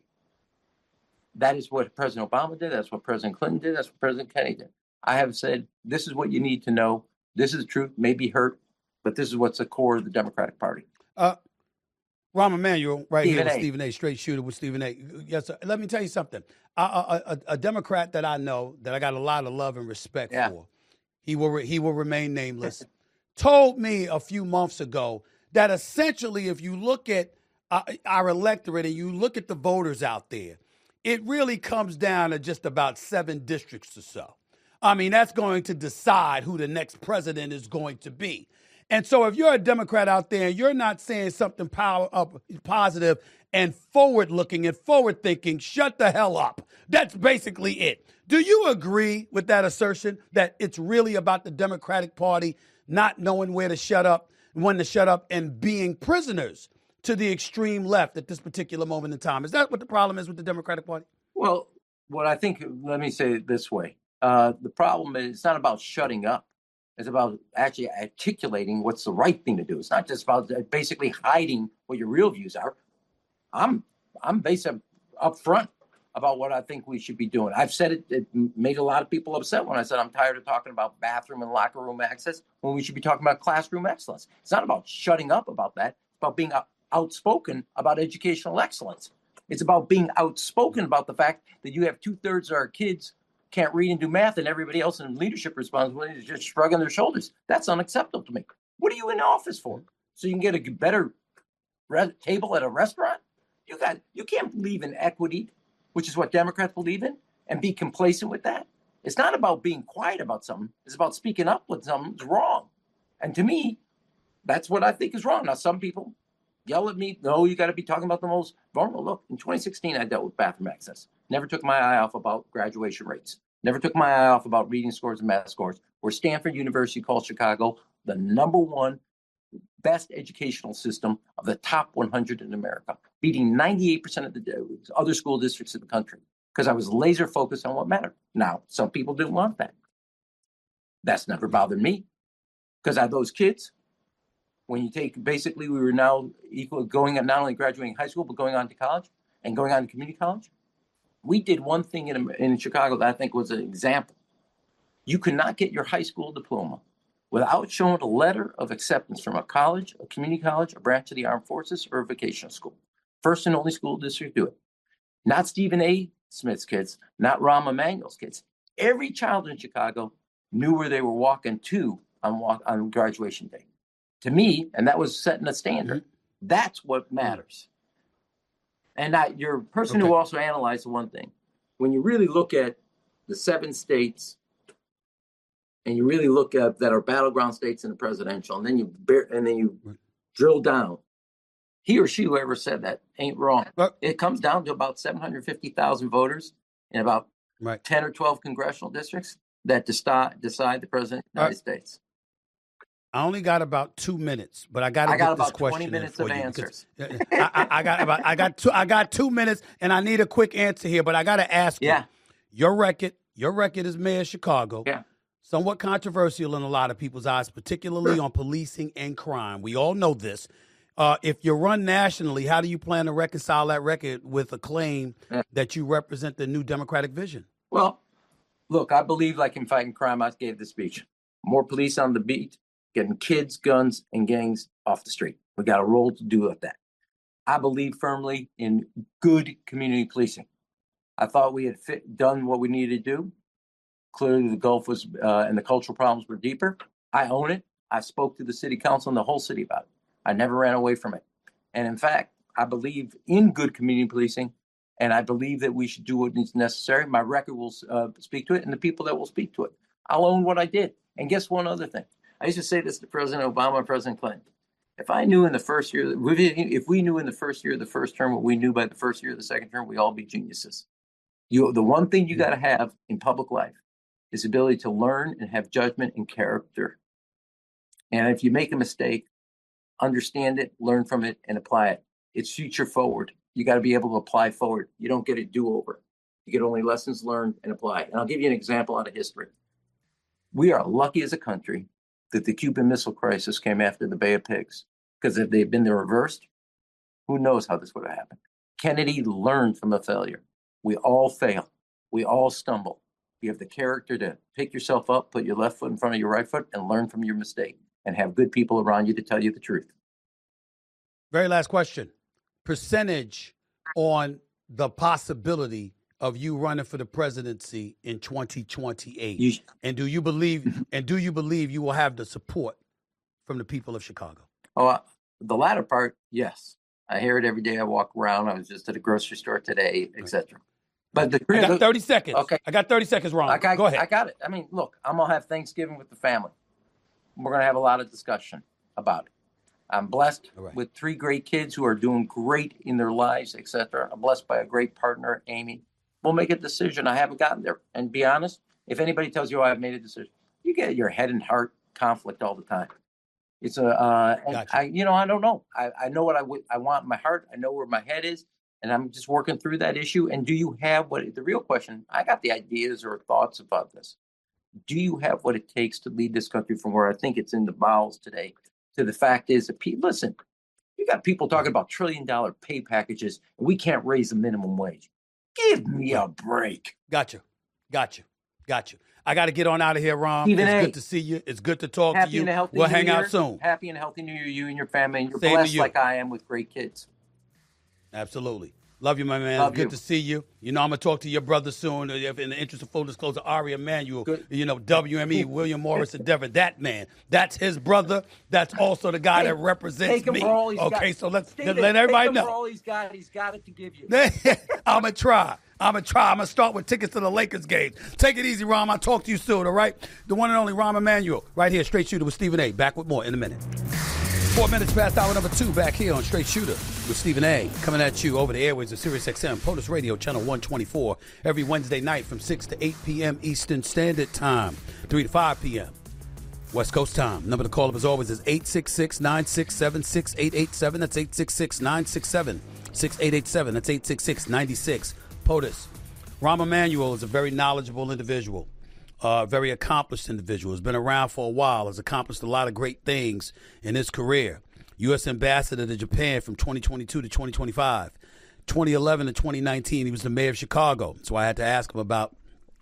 That is what President Obama did. That's what President Clinton did. That's what President Kennedy did. I have said, this is what you need to know. This is the truth, may be hurt, but this is what's the core of the Democratic Party. Uh, Rahm Emanuel, right Stephen here with A. Stephen A. Straight shooter with Stephen A. Yes, sir. Let me tell you something. A, a, a, a Democrat that I know, that I got a lot of love and respect Yeah. for, he will re, he will remain nameless, told me a few months ago that essentially if you look at uh, our electorate and you look at the voters out there, it really comes down to just about seven districts or so. I mean, that's going to decide who the next president is going to be. And so if you're a Democrat out there and you're not saying something power up, positive and forward-looking and forward-thinking, shut the hell up. That's basically it. Do you agree with that assertion that it's really about the Democratic Party not knowing where to shut up, when to shut up, and being prisoners to the extreme left at this particular moment in time? Is that what the problem is with the Democratic Party? Well, what I think, let me say it this way. Uh, the problem is it's not about shutting up. It's about actually articulating what's the right thing to do. It's not just about basically hiding what your real views are. I'm I'm basically up front about what I think we should be doing. I've said it, it made a lot of people upset when I said I'm tired of talking about bathroom and locker room access when we should be talking about classroom excellence. It's not about shutting up about that. It's about being out, outspoken about educational excellence. It's about being outspoken about the fact that you have two-thirds of our kids can't read and do math, and everybody else in leadership responsibility is just shrugging their shoulders. That's unacceptable to me. What are you in office for? So you can get a better re- table at a restaurant? You got you can't believe in equity, which is what Democrats believe in, and be complacent with that. It's not about being quiet about something. It's about speaking up when something's wrong. And to me, that's what I think is wrong. Now, some people yell at me, no, you got to be talking about the most vulnerable. Look, in twenty sixteen, I dealt with bathroom access. Never took my eye off about graduation rates. Never took my eye off about reading scores and math scores, where Stanford University calls Chicago the number one best educational system of the top one hundred in America, beating ninety-eight percent of the other school districts in the country, because I was laser focused on what mattered. Now, some people didn't want that. That's never bothered me, because I have those kids. When you take, basically, we were now equal, going at not only graduating high school, but going on to college and going on to community college. We did one thing in, in Chicago that I think was an example. You could not get your high school diploma without showing a letter of acceptance from a college, a community college, a branch of the armed forces, or a vocational school. First and only school district to do it. Not Stephen A. Smith's kids, not Rahm Emanuel's kids. Every child in Chicago knew where they were walking to on, walk, on graduation day. to me, and that was setting a standard. Mm-hmm. That's what matters. And that you're a person okay. who also analyzed one thing. When you really look at the seven states, and you really look at that are battleground states in the presidential, and then you bear, and then you right. drill down, he or she, whoever said that, ain't wrong. But, it comes down to about seven hundred fifty thousand voters in about right. ten or twelve congressional districts that decide decide the president of the United right. States. I only got about two minutes, but I got to I get got this about question twenty minutes of answers. I, I, I got about I got two I got two minutes, and I need a quick answer here. But I got to ask yeah. you, your record, your record as mayor of Chicago, yeah. somewhat controversial in a lot of people's eyes, particularly on policing and crime. We all know this. Uh, if you run nationally, how do you plan to reconcile that record with a claim yeah. that you represent the new Democratic vision? Well, look, I believe, like in fighting crime, I gave the speech. More police on the beat. Getting kids, guns, and gangs off the street. We got a role to do with that. I believe firmly in good community policing. I thought we had fit, done what we needed to do. Clearly, the Gulf was uh, and the cultural problems were deeper. I own it. I spoke to the city council and the whole city about it. I never ran away from it. And in fact, I believe in good community policing, and I believe that we should do what is necessary. My record will uh, speak to it, and the people that will speak to it. I'll own what I did. And guess one other thing. I used to say this to President Obama and President Clinton. If I knew in the first year, if we knew in the first year of the first term what we knew by the first year of the second term, we all be geniuses. You, the one thing you got to have in public life is the ability to learn and have judgment and character. And if you make a mistake, understand it, learn from it, and apply it. It's future forward. You got to be able to apply forward. You don't get a do-over. You get only lessons learned and apply. And I'll give you an example out of history. We are lucky as a country that the Cuban Missile Crisis came after the Bay of Pigs. Because if they'd been the reversed, who knows how this would have happened. Kennedy learned from a failure. We all fail. We all stumble. You have the character to pick yourself up, put your left foot in front of your right foot, and learn from your mistake. And have good people around you to tell you the truth. Very last question. Percentage on the possibility of you running for the presidency in twenty twenty-eight, you, and do you believe? and do you believe you will have the support from the people of Chicago? Oh, uh, the latter part, yes. I hear it every day. I walk around. I was just at a grocery store today, et cetera. But the I got thirty seconds. Okay, I got thirty seconds, Ron. Got, Go ahead. I got it. I mean, look, I'm gonna have Thanksgiving with the family. We're gonna have a lot of discussion about it. I'm blessed right. with three great kids who are doing great in their lives, et cetera. I'm blessed by a great partner, Amy. We'll make a decision. I haven't gotten there. And be honest, if anybody tells you, oh, I've made a decision, you get your head and heart conflict all the time. It's a, uh, and gotcha. I, you know, I don't know. I, I know what I, w- I want in my heart. I know where my head is. And I'm just working through that issue. And do you have what, the real question, I got the ideas or thoughts about this. Do you have what it takes to lead this country from where I think it's in the bowels today to the fact is that, people, listen, you got people talking about trillion dollar pay packages and we can't raise the minimum wage. Give me a break. Gotcha. Gotcha. Gotcha. I got to get on out of here, Ron. Stephen it's A. good to see you. It's good to talk Happy to you. And a healthy we'll new hang year. out soon. Happy and a healthy new year, you and your family. And you're Same blessed you. like I am with great kids. Absolutely. Love you, my man. Love Good you. to see you. You know, I'm going to talk to your brother soon. In the interest of full disclosure, Ari Emanuel, Good. you know, W M E, William Morris Endeavor, that man. That's his brother. That's also the guy hey, that represents take him me. For all he's okay, got. so let's Steve, let everybody take him know. For all he's got, he's got it to give you. I'm going to try. I'm going to try. I'm going to start with tickets to the Lakers game. Take it easy, Rom. I'll talk to you soon, all right? The one and only Rahm Emanuel, right here, Straight Shooter with Stephen A. Back with more in a minute. Four minutes past hour number two, back here on Straight Shooter with Stephen A. Coming at you over the airways of Sirius X M, POTUS Radio, channel one twenty-four, every Wednesday night from six to eight p.m. Eastern Standard Time, three to five p.m. West Coast time. Number to call up as always is eight six six, nine six seven, six eight eight seven. That's eight six six, nine six seven, six eight eight seven. That's eight six six, nine six, POTUS. Rahm Emanuel is a very knowledgeable individual. A uh, very accomplished individual. Has been around for a while. Has accomplished a lot of great things in his career. U S Ambassador to Japan from twenty twenty-two to twenty twenty-five. twenty eleven to twenty nineteen, he was the mayor of Chicago. So I had to ask him about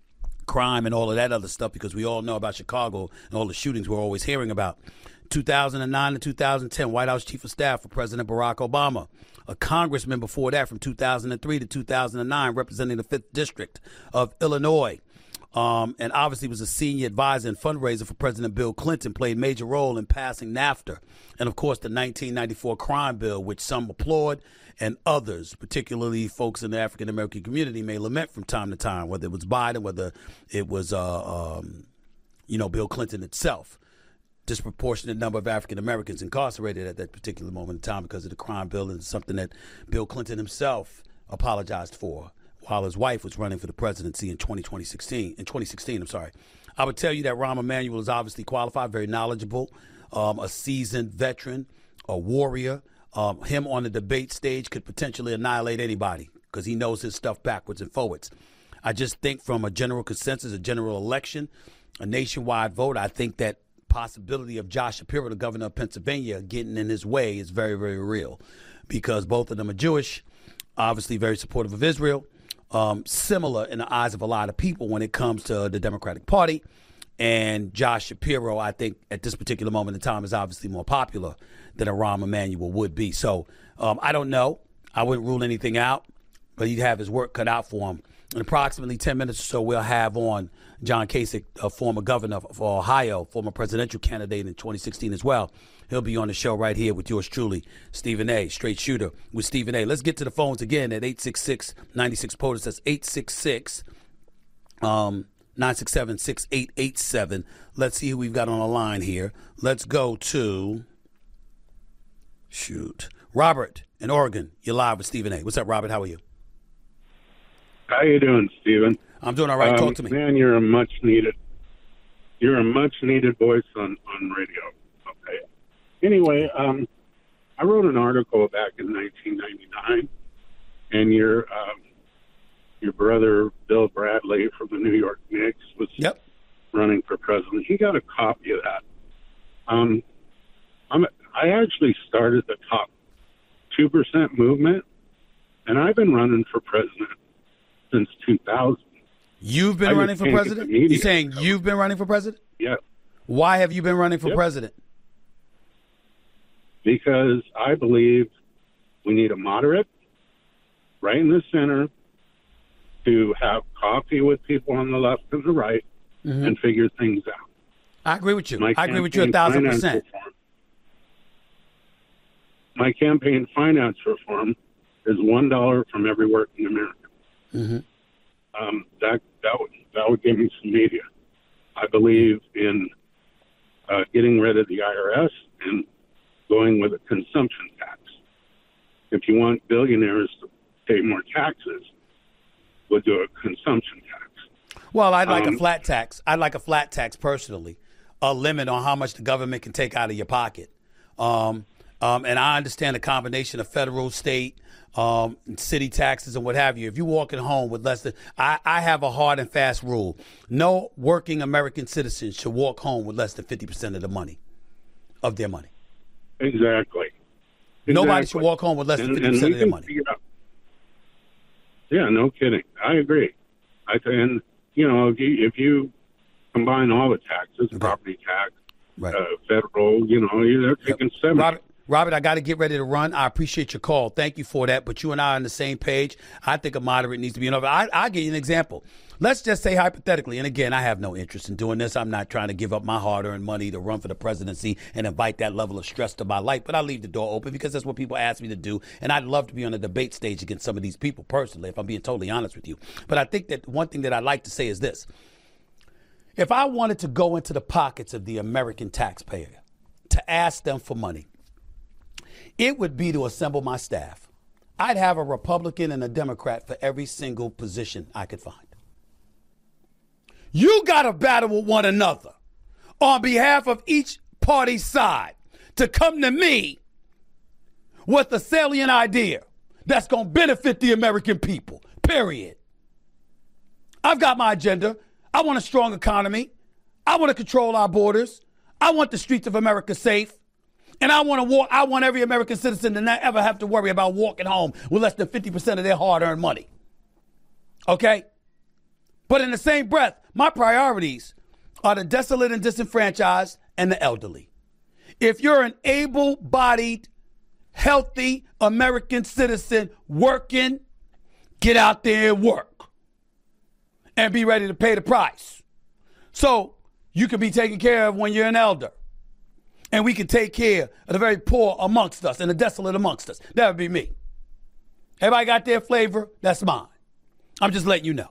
crime and all of that other stuff because we all know about Chicago and all the shootings we're always hearing about. two thousand nine to two thousand ten, White House Chief of Staff for President Barack Obama. A congressman before that from two thousand three to two thousand nine, representing the fifth District of Illinois. Um, and obviously was a senior advisor and fundraiser for President Bill Clinton, played a major role in passing NAFTA. And, of course, the nineteen ninety-four crime bill, which some applaud and others, particularly folks in the African-American community, may lament from time to time, whether it was Biden, whether it was, uh, um, you know, Bill Clinton itself. Disproportionate number of African-Americans incarcerated at that particular moment in time because of the crime bill, and something that Bill Clinton himself apologized for while his wife was running for the presidency in twenty sixteen. In twenty sixteen, I'm sorry. I would tell you that Rahm Emanuel is obviously qualified, very knowledgeable, um, a seasoned veteran, a warrior. Um, him on the debate stage could potentially annihilate anybody because he knows his stuff backwards and forwards. I just think from a general consensus, a general election, a nationwide vote, I think that possibility of Josh Shapiro, the governor of Pennsylvania, getting in his way is very, very real because both of them are Jewish, obviously very supportive of Israel. Um, similar in the eyes of a lot of people when it comes to the Democratic Party. And Josh Shapiro, I think, at this particular moment in time is obviously more popular than a Rahm Emanuel would be. So um, I don't know. I wouldn't rule anything out, but he'd have his work cut out for him. In approximately ten minutes or so, we'll have on John Kasich, a former governor of Ohio, former presidential candidate in twenty sixteen as well. He'll be on the show right here with yours truly, Stephen A., Straight Shooter with Stephen A. Let's get to the phones again at eight six six, nine six, POTUS. That's eight six six, nine six seven, six eight eight seven. Let's see who we've got on the line here. Let's go to, shoot, Robert in Oregon. You're live with Stephen A. What's up, Robert? How are you? How you doing, Stephen? I'm doing all right. Um, Talk to me. Man, you're a much needed, you're a much needed voice on, on radio. Okay. Anyway, um, I wrote an article back in nineteen ninety-nine, and your um, your brother Bill Bradley from the New York Knicks was yep. running for president. He got a copy of that. Um, I'm, I actually started the top two percent movement, and I've been running for president since two thousand. You've been I running for president? You're saying cover. You've been running for president? Yeah. Why have you been running for yep. president? Because I believe we need a moderate right in the center to have coffee with people on the left and the right mm-hmm. and figure things out. I agree with you. My I agree with you a thousand percent. Reform, my campaign finance reform is one dollar from every working American. Mm-hmm. Um, that that would that would give me some media. I believe in uh, getting rid of the I R S and going with a consumption tax. If you want billionaires to pay more taxes, we'll do a consumption tax. Well, I'd like um, a flat tax. I'd like a flat tax personally, a limit on how much the government can take out of your pocket. Um, um, and I understand a combination of federal, state, um, city taxes and what have you. If you're walking home with less than, I, I have a hard and fast rule. No working American citizen should walk home with less than fifty percent of the money, of their money. Exactly. Nobody exactly. should walk home with less than and, fifty percent and of their money. Yeah, no kidding. I agree. I and you know if you, if you combine all the taxes, okay. property tax, right. uh, federal, you know, they're taking yep. seven. Robert, Robert, I got to get ready to run. I appreciate your call. Thank you for that. But you and I are on the same page. I think a moderate needs to be enough. I, I'll give you an example. Let's just say hypothetically, and again, I have no interest in doing this. I'm not trying to give up my hard-earned money to run for the presidency and invite that level of stress to my life. But I leave the door open because that's what people ask me to do. And I'd love to be on a debate stage against some of these people personally, if I'm being totally honest with you. But I think that one thing that I'd like to say is this. If I wanted to go into the pockets of the American taxpayer to ask them for money, it would be to assemble my staff. I'd have a Republican and a Democrat for every single position I could find. You got to battle with one another on behalf of each party's side to come to me with a salient idea that's going to benefit the American people, period. I've got my agenda. I want a strong economy. I want to control our borders. I want the streets of America safe. And I want to walk. I want every American citizen to not ever have to worry about walking home with less than fifty percent of their hard-earned money. Okay? But in the same breath, my priorities are the desolate and disenfranchised and the elderly. If you're an able-bodied, healthy American citizen working, get out there and work. and be ready to pay the price. So you can be taken care of when you're an elder. And we can take care of the very poor amongst us and the desolate amongst us. That would be me. Everybody got their flavor? That's mine. I'm just letting you know.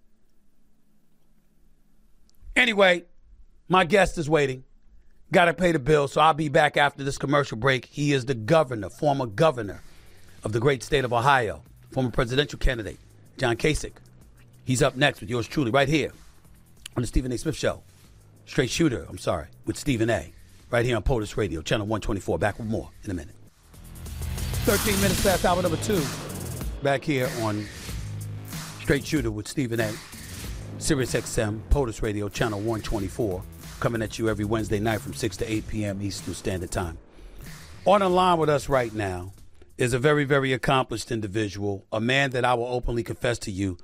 Anyway, my guest is waiting. Got to pay the bill, so I'll be back after this commercial break. He is the governor, former governor of the great state of Ohio, former presidential candidate, John Kasich. He's up next with yours truly right here on the Stephen A. Smith Show. Straight Shooter, I'm sorry, with Stephen A. Right here on POTUS Radio, channel one twenty-four. Back with more in a minute. thirteen minutes past hour number two. Back here on Straight Shooter with Stephen A. Sirius X M, POTUS Radio, channel one twenty-four. Coming at you every Wednesday night from six to eight p.m. Eastern Standard Time. On the line with us right now is a very, very accomplished individual, a man that I will openly confess to you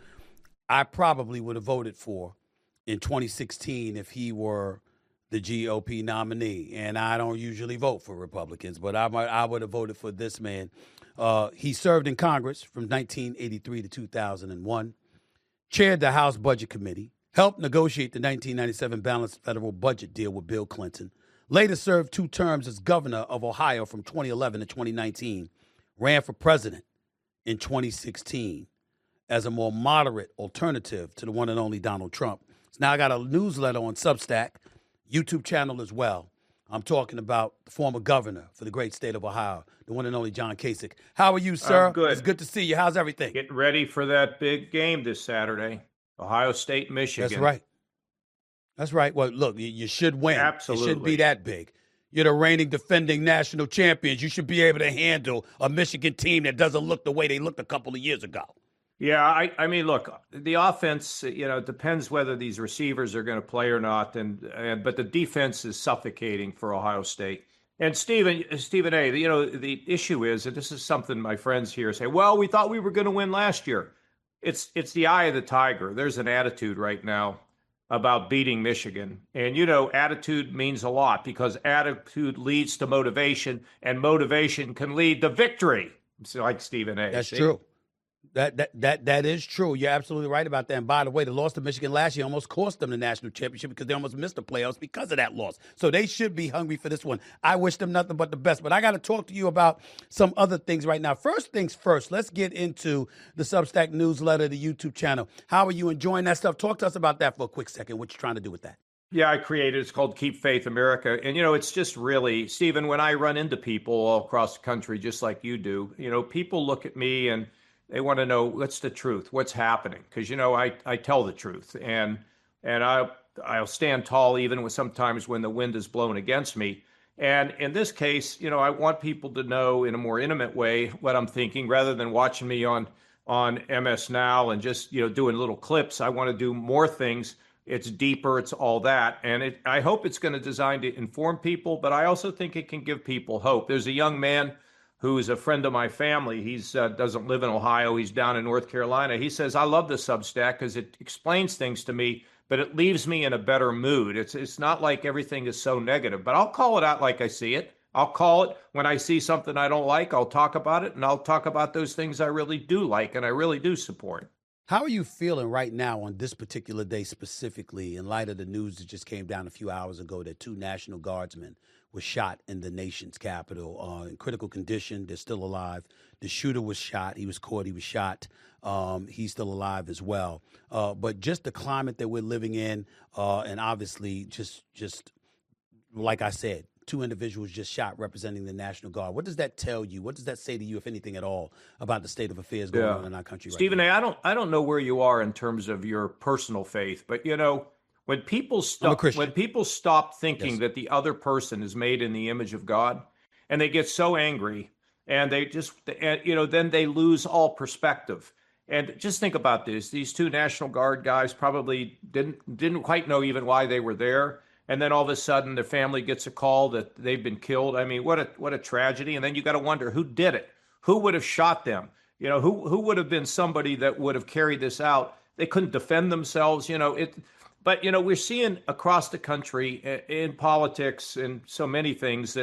I probably would have voted for in twenty sixteen if he were the G O P nominee. And I don't usually vote for Republicans, but I might, I would have voted for this man. Uh, he served in Congress from nineteen eighty-three to two thousand one, chaired the House Budget Committee, helped negotiate the nineteen ninety-seven balanced federal budget deal with Bill Clinton, later served two terms as governor of Ohio from twenty eleven to twenty nineteen, ran for president in twenty sixteen as a more moderate alternative to the one and only Donald Trump. So now I got a newsletter on Substack, YouTube channel as well. I'm talking about the former governor for the great state of Ohio, the one and only John Kasich. How are you, sir? I'm good. It's good to see you. How's everything? Getting ready for that big game this Saturday. Ohio State, Michigan. That's right. That's right. Well, look, you, you should win. Absolutely. It shouldn't be that big. You're the reigning defending national champions. You should be able to handle a Michigan team that doesn't look the way they looked a couple of years ago. Yeah, I, I mean, look, the offense, you know, it depends whether these receivers are going to play or not. And, and but the defense is suffocating for Ohio State. And Stephen, Stephen A., you know, the issue is, and this is something my friends here say, well, we thought we were going to win last year. It's it's the eye of the tiger. There's an attitude right now about beating Michigan. And, you know, attitude means a lot because attitude leads to motivation, and motivation can lead to victory. It's like Stephen A. That's see? true. That, that that that is true. You're absolutely right about that. And by the way, the loss to Michigan last year almost cost them the national championship because they almost missed the playoffs because of that loss. So they should be hungry for this one. I wish them nothing but the best. But I got to talk to you about some other things right now. First things first, let's get into the Substack newsletter, the YouTube channel. How are you enjoying that stuff? Talk to us about that for a quick second. What you're trying to do with that? Yeah, I created, it's called Keep Faith America. And, you know, it's just really, Stephen, when I run into people all across the country, just like you do, you know, people look at me and they want to know what's the truth, what's happening. Because, you know, I, I tell the truth and and I, I'll stand tall even with sometimes when the wind is blowing against me. And in this case, you know, I want people to know in a more intimate way what I'm thinking rather than watching me on on M S Now and just, you know, doing little clips. I want to do more things. It's deeper. It's all that. And it, I hope it's going to design to inform people, but I also think it can give people hope. There's a young man who's a friend of my family. He's uh, doesn't live in Ohio. He's down in North Carolina. He says, I love the Substack because it explains things to me, but it leaves me in a better mood. It's it's not like everything is so negative, but I'll call it out like I see it. I'll call it when I see something I don't like, I'll talk about it, and I'll talk about those things I really do like and I really do support. How are you feeling right now on this particular day specifically in light of the news that just came down a few hours ago that two National Guardsmen were shot in the nation's capital uh, in critical condition? They're still alive. The shooter was shot. He was caught. He was shot. Um, he's still alive as well. Uh, but just the climate that we're living in uh, and obviously just just like I said, two individuals just shot representing the National Guard. What does that tell you? What does that say to you, if anything at all, about the state of affairs going yeah. on in our country right Stephen now? A., I don't, I don't know where you are in terms of your personal faith, but, you know, when people stop, when people stop thinking yes. that the other person is made in the image of God, and they get so angry, and they just, and, you know, then they lose all perspective. And just think about this: these two National Guard guys probably didn't didn't quite know even why they were there. And then all of a sudden, their family gets a call that they've been killed. I mean, what a what a tragedy! And then you got to wonder who did it, who would have shot them, you know, who who would have been somebody that would have carried this out. They couldn't defend themselves, you know. It, but you know, we're seeing across the country in politics and so many things that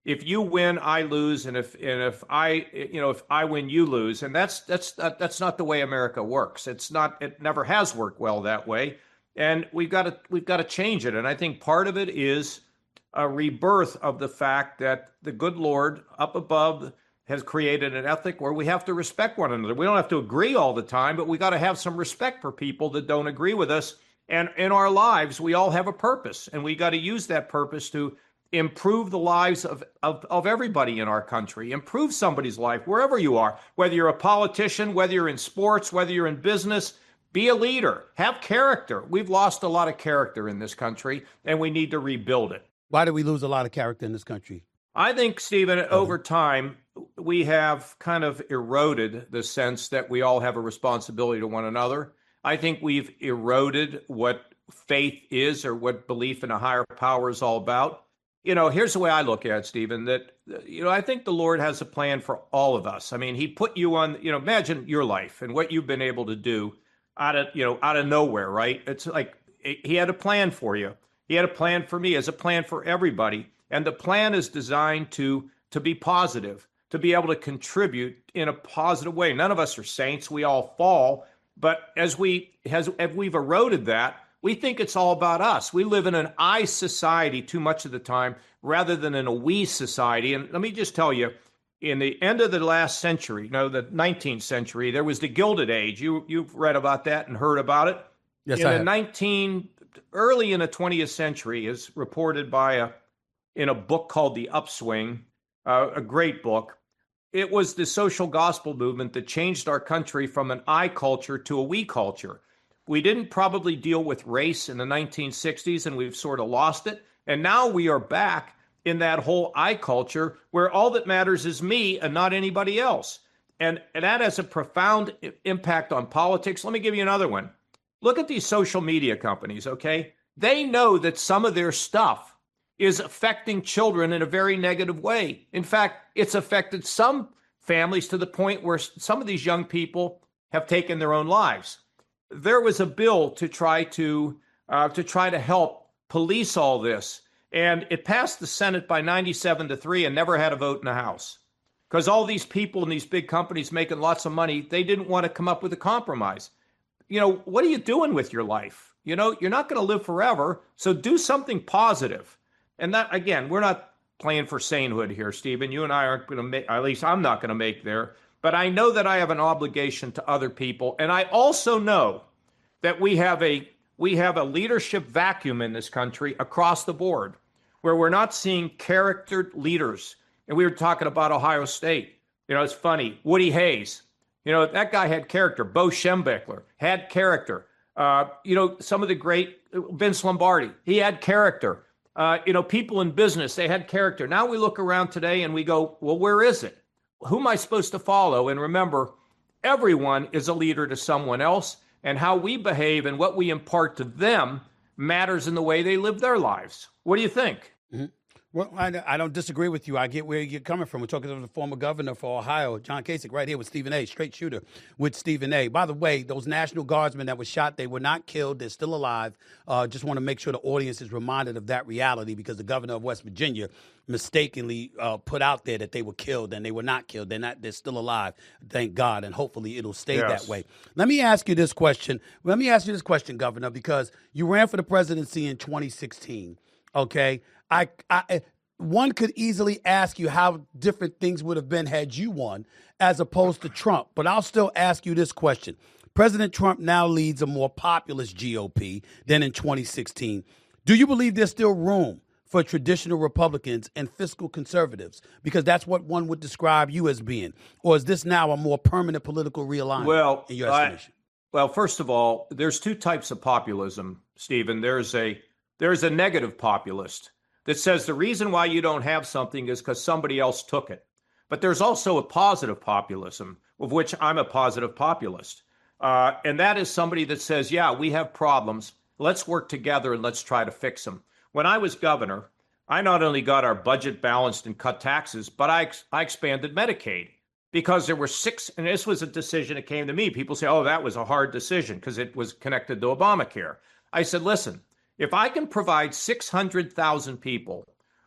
if you win, I lose, and if and if I you know if I win, you lose, and that's that's that, that's not the way America works. It's not. It never has worked well that way, and we've got to we've got to change it. And I think part of it is a rebirth of the fact that the good Lord up above has created an ethic where we have to respect one another. We don't have to agree all the time, but we got to have some respect for people that don't agree with us. And in our lives, we all have a purpose, and we got to use that purpose to improve the lives of, of, of everybody in our country, improve somebody's life, wherever you are, whether you're a politician, whether you're in sports, whether you're in business, be a leader, have character. We've lost a lot of character in this country, and we need to rebuild it. Why did we lose a lot of character in this country? I think, Stephen, mm-hmm. over time, we have kind of eroded the sense that we all have a responsibility to one another. I think we've eroded what faith is or what belief in a higher power is all about. You know, here's the way I look at it, Stephen, that, you know, I think the Lord has a plan for all of us. I mean, he put you on, you know, imagine your life and what you've been able to do out of, you know, out of nowhere, right? It's like he had a plan for you. He had a plan for me, as a plan for everybody. And the plan is designed to, to be positive, to be able to contribute in a positive way. None of us are saints. We all fall. But as we has as we've eroded that, we think it's all about us. We live in an I society too much of the time rather than in a we society. And let me just tell you, in the end of the last century, you know, the nineteenth century, there was the Gilded Age. You, you've read about that and heard about it. Yes, in I the have. nineteen early in the twentieth century, is reported by a in a book called The Upswing, uh, a great book. It was the social gospel movement that changed our country from an I culture to a we culture. We didn't probably deal with race in the nineteen sixties, and we've sort of lost it. And now we are back in that whole I culture where all that matters is me and not anybody else. And, and that has a profound impact on politics. Let me give you another one. Look at these social media companies, okay? They know that some of their stuff is affecting children in a very negative way. In fact, it's affected some families to the point where some of these young people have taken their own lives. There was a bill to try to uh, to try to help police all this, and it passed the Senate by ninety-seven to three and never had a vote in the House. Because all these people in these big companies making lots of money, they didn't want to come up with a compromise. You know, what are you doing with your life? You know, you're not going to live forever, so do something positive. And that, again, we're not playing for sainthood here, Stephen. You and I aren't going to make, at least I'm not going to make there. But I know that I have an obligation to other people. And I also know that we have a we have a leadership vacuum in this country across the board where we're not seeing charactered leaders. And we were talking about Ohio State. You know, it's funny. Woody Hayes, you know, that guy had character. Bo Schembechler had character. Uh, you know, some of the great, Vince Lombardi, he had character. Uh, you know, people in business, they had character. Now we look around today and we go, well, where is it? Who am I supposed to follow? And remember, everyone is a leader to someone else, and how we behave and what we impart to them matters in the way they live their lives. What do you think? Mm-hmm. Well, I, I don't disagree with you. I get where you're coming from. We're talking to the former governor for Ohio, John Kasich, right here with Stephen A., straight shooter with Stephen A. By the way, those National Guardsmen that were shot, they were not killed. They're still alive. Uh, just want to make sure the audience is reminded of that reality, because the governor of West Virginia mistakenly uh, put out there that they were killed, and they were not killed. They're not. They're still alive, thank God, and hopefully it'll stay yes. that way. Let me ask you this question. Let me ask you this question, Governor, because you ran for the presidency in twenty sixteen, okay? I, I one could easily ask you how different things would have been had you won as opposed to Trump. But I'll still ask you this question. President Trump now leads a more populist G O P than in twenty sixteen. Do you believe there's still room for traditional Republicans and fiscal conservatives? Because that's what one would describe you as being. Or is this now a more permanent political realignment well, in your estimation? I, well, first of all, there's two types of populism, Stephen. There's a there's a negative populist that says the reason why you don't have something is because somebody else took it. But there's also a positive populism, of which I'm a positive populist. Uh, and that is somebody that says, yeah, we have problems. Let's work together and let's try to fix them. When I was governor, I not only got our budget balanced and cut taxes, but I, I expanded Medicaid because there were six, and this was a decision that came to me. People say, oh, that was a hard decision because it was connected to Obamacare. I said, listen, if I can provide six hundred thousand people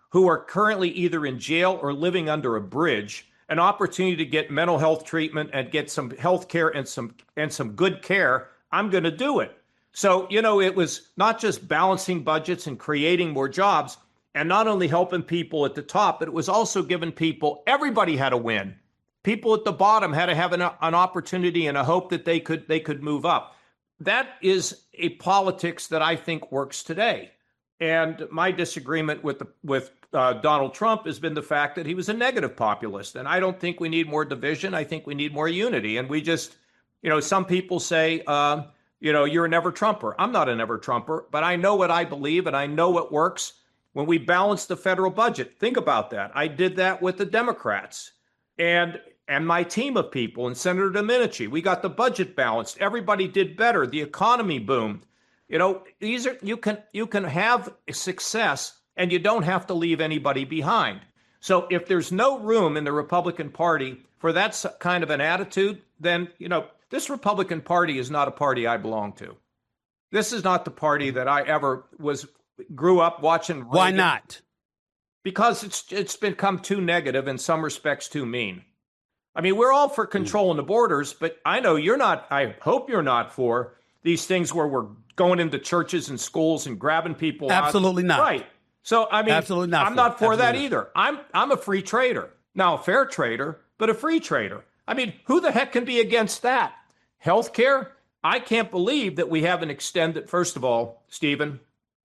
who are currently either in jail or living under a bridge an opportunity to get mental health treatment and get some health care and some and some good care, I'm going to do it. So, you know, it was not just balancing budgets and creating more jobs and not only helping people at the top, but it was also giving people, everybody had a win. People at the bottom had to have an, an opportunity and a hope that they could they could move up. That is a politics that I think works today. And my disagreement with the, with uh, Donald Trump has been the fact that he was a negative populist. And I don't think we need more division. I think we need more unity. And we just, you know, some people say, uh, you know, you're a never Trumper. I'm not a never Trumper, but I know what I believe and I know what works. When we balance the federal budget, think about that. I did that with the Democrats and and my team of people and Senator Domenici. We got the budget balanced. Everybody did better. The economy boomed. You know, these are you can you can have success and you don't have to leave anybody behind. So if there's no room in the Republican Party for that kind of an attitude, then, you know, this Republican Party is not a party I belong to. This is not the party that I ever was grew up watching. Reagan. Why not? Because it's it's become too negative, in some respects too mean. I mean, we're all for controlling the borders, but I know you're not, I hope you're not for these things where we're going into churches and schools and grabbing people. Absolutely out. not. Right. So, I mean, Absolutely not I'm for not for Absolutely that not. either. I'm I'm a free trader. Now, a fair trader, but a free trader. I mean, who the heck can be against that? Healthcare? I can't believe that we haven't extended. First of all, Stephen,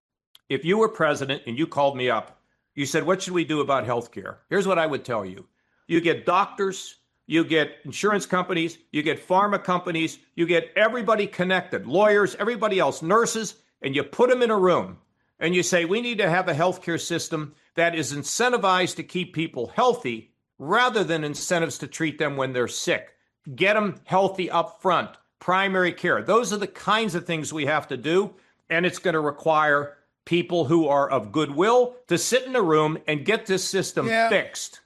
if you were president and you called me up, you said, what should we do about healthcare? Here's what I would tell you. You get doctors, you get insurance companies, you get pharma companies, you get everybody connected, lawyers, everybody else, nurses, and you put them in a room and you say, we need to have a healthcare system that is incentivized to keep people healthy rather than incentives to treat them when they're sick. Get them healthy up front, primary care. Those are the kinds of things we have to do. And it's going to require people who are of goodwill to sit in a room and get this system Yeah. fixed.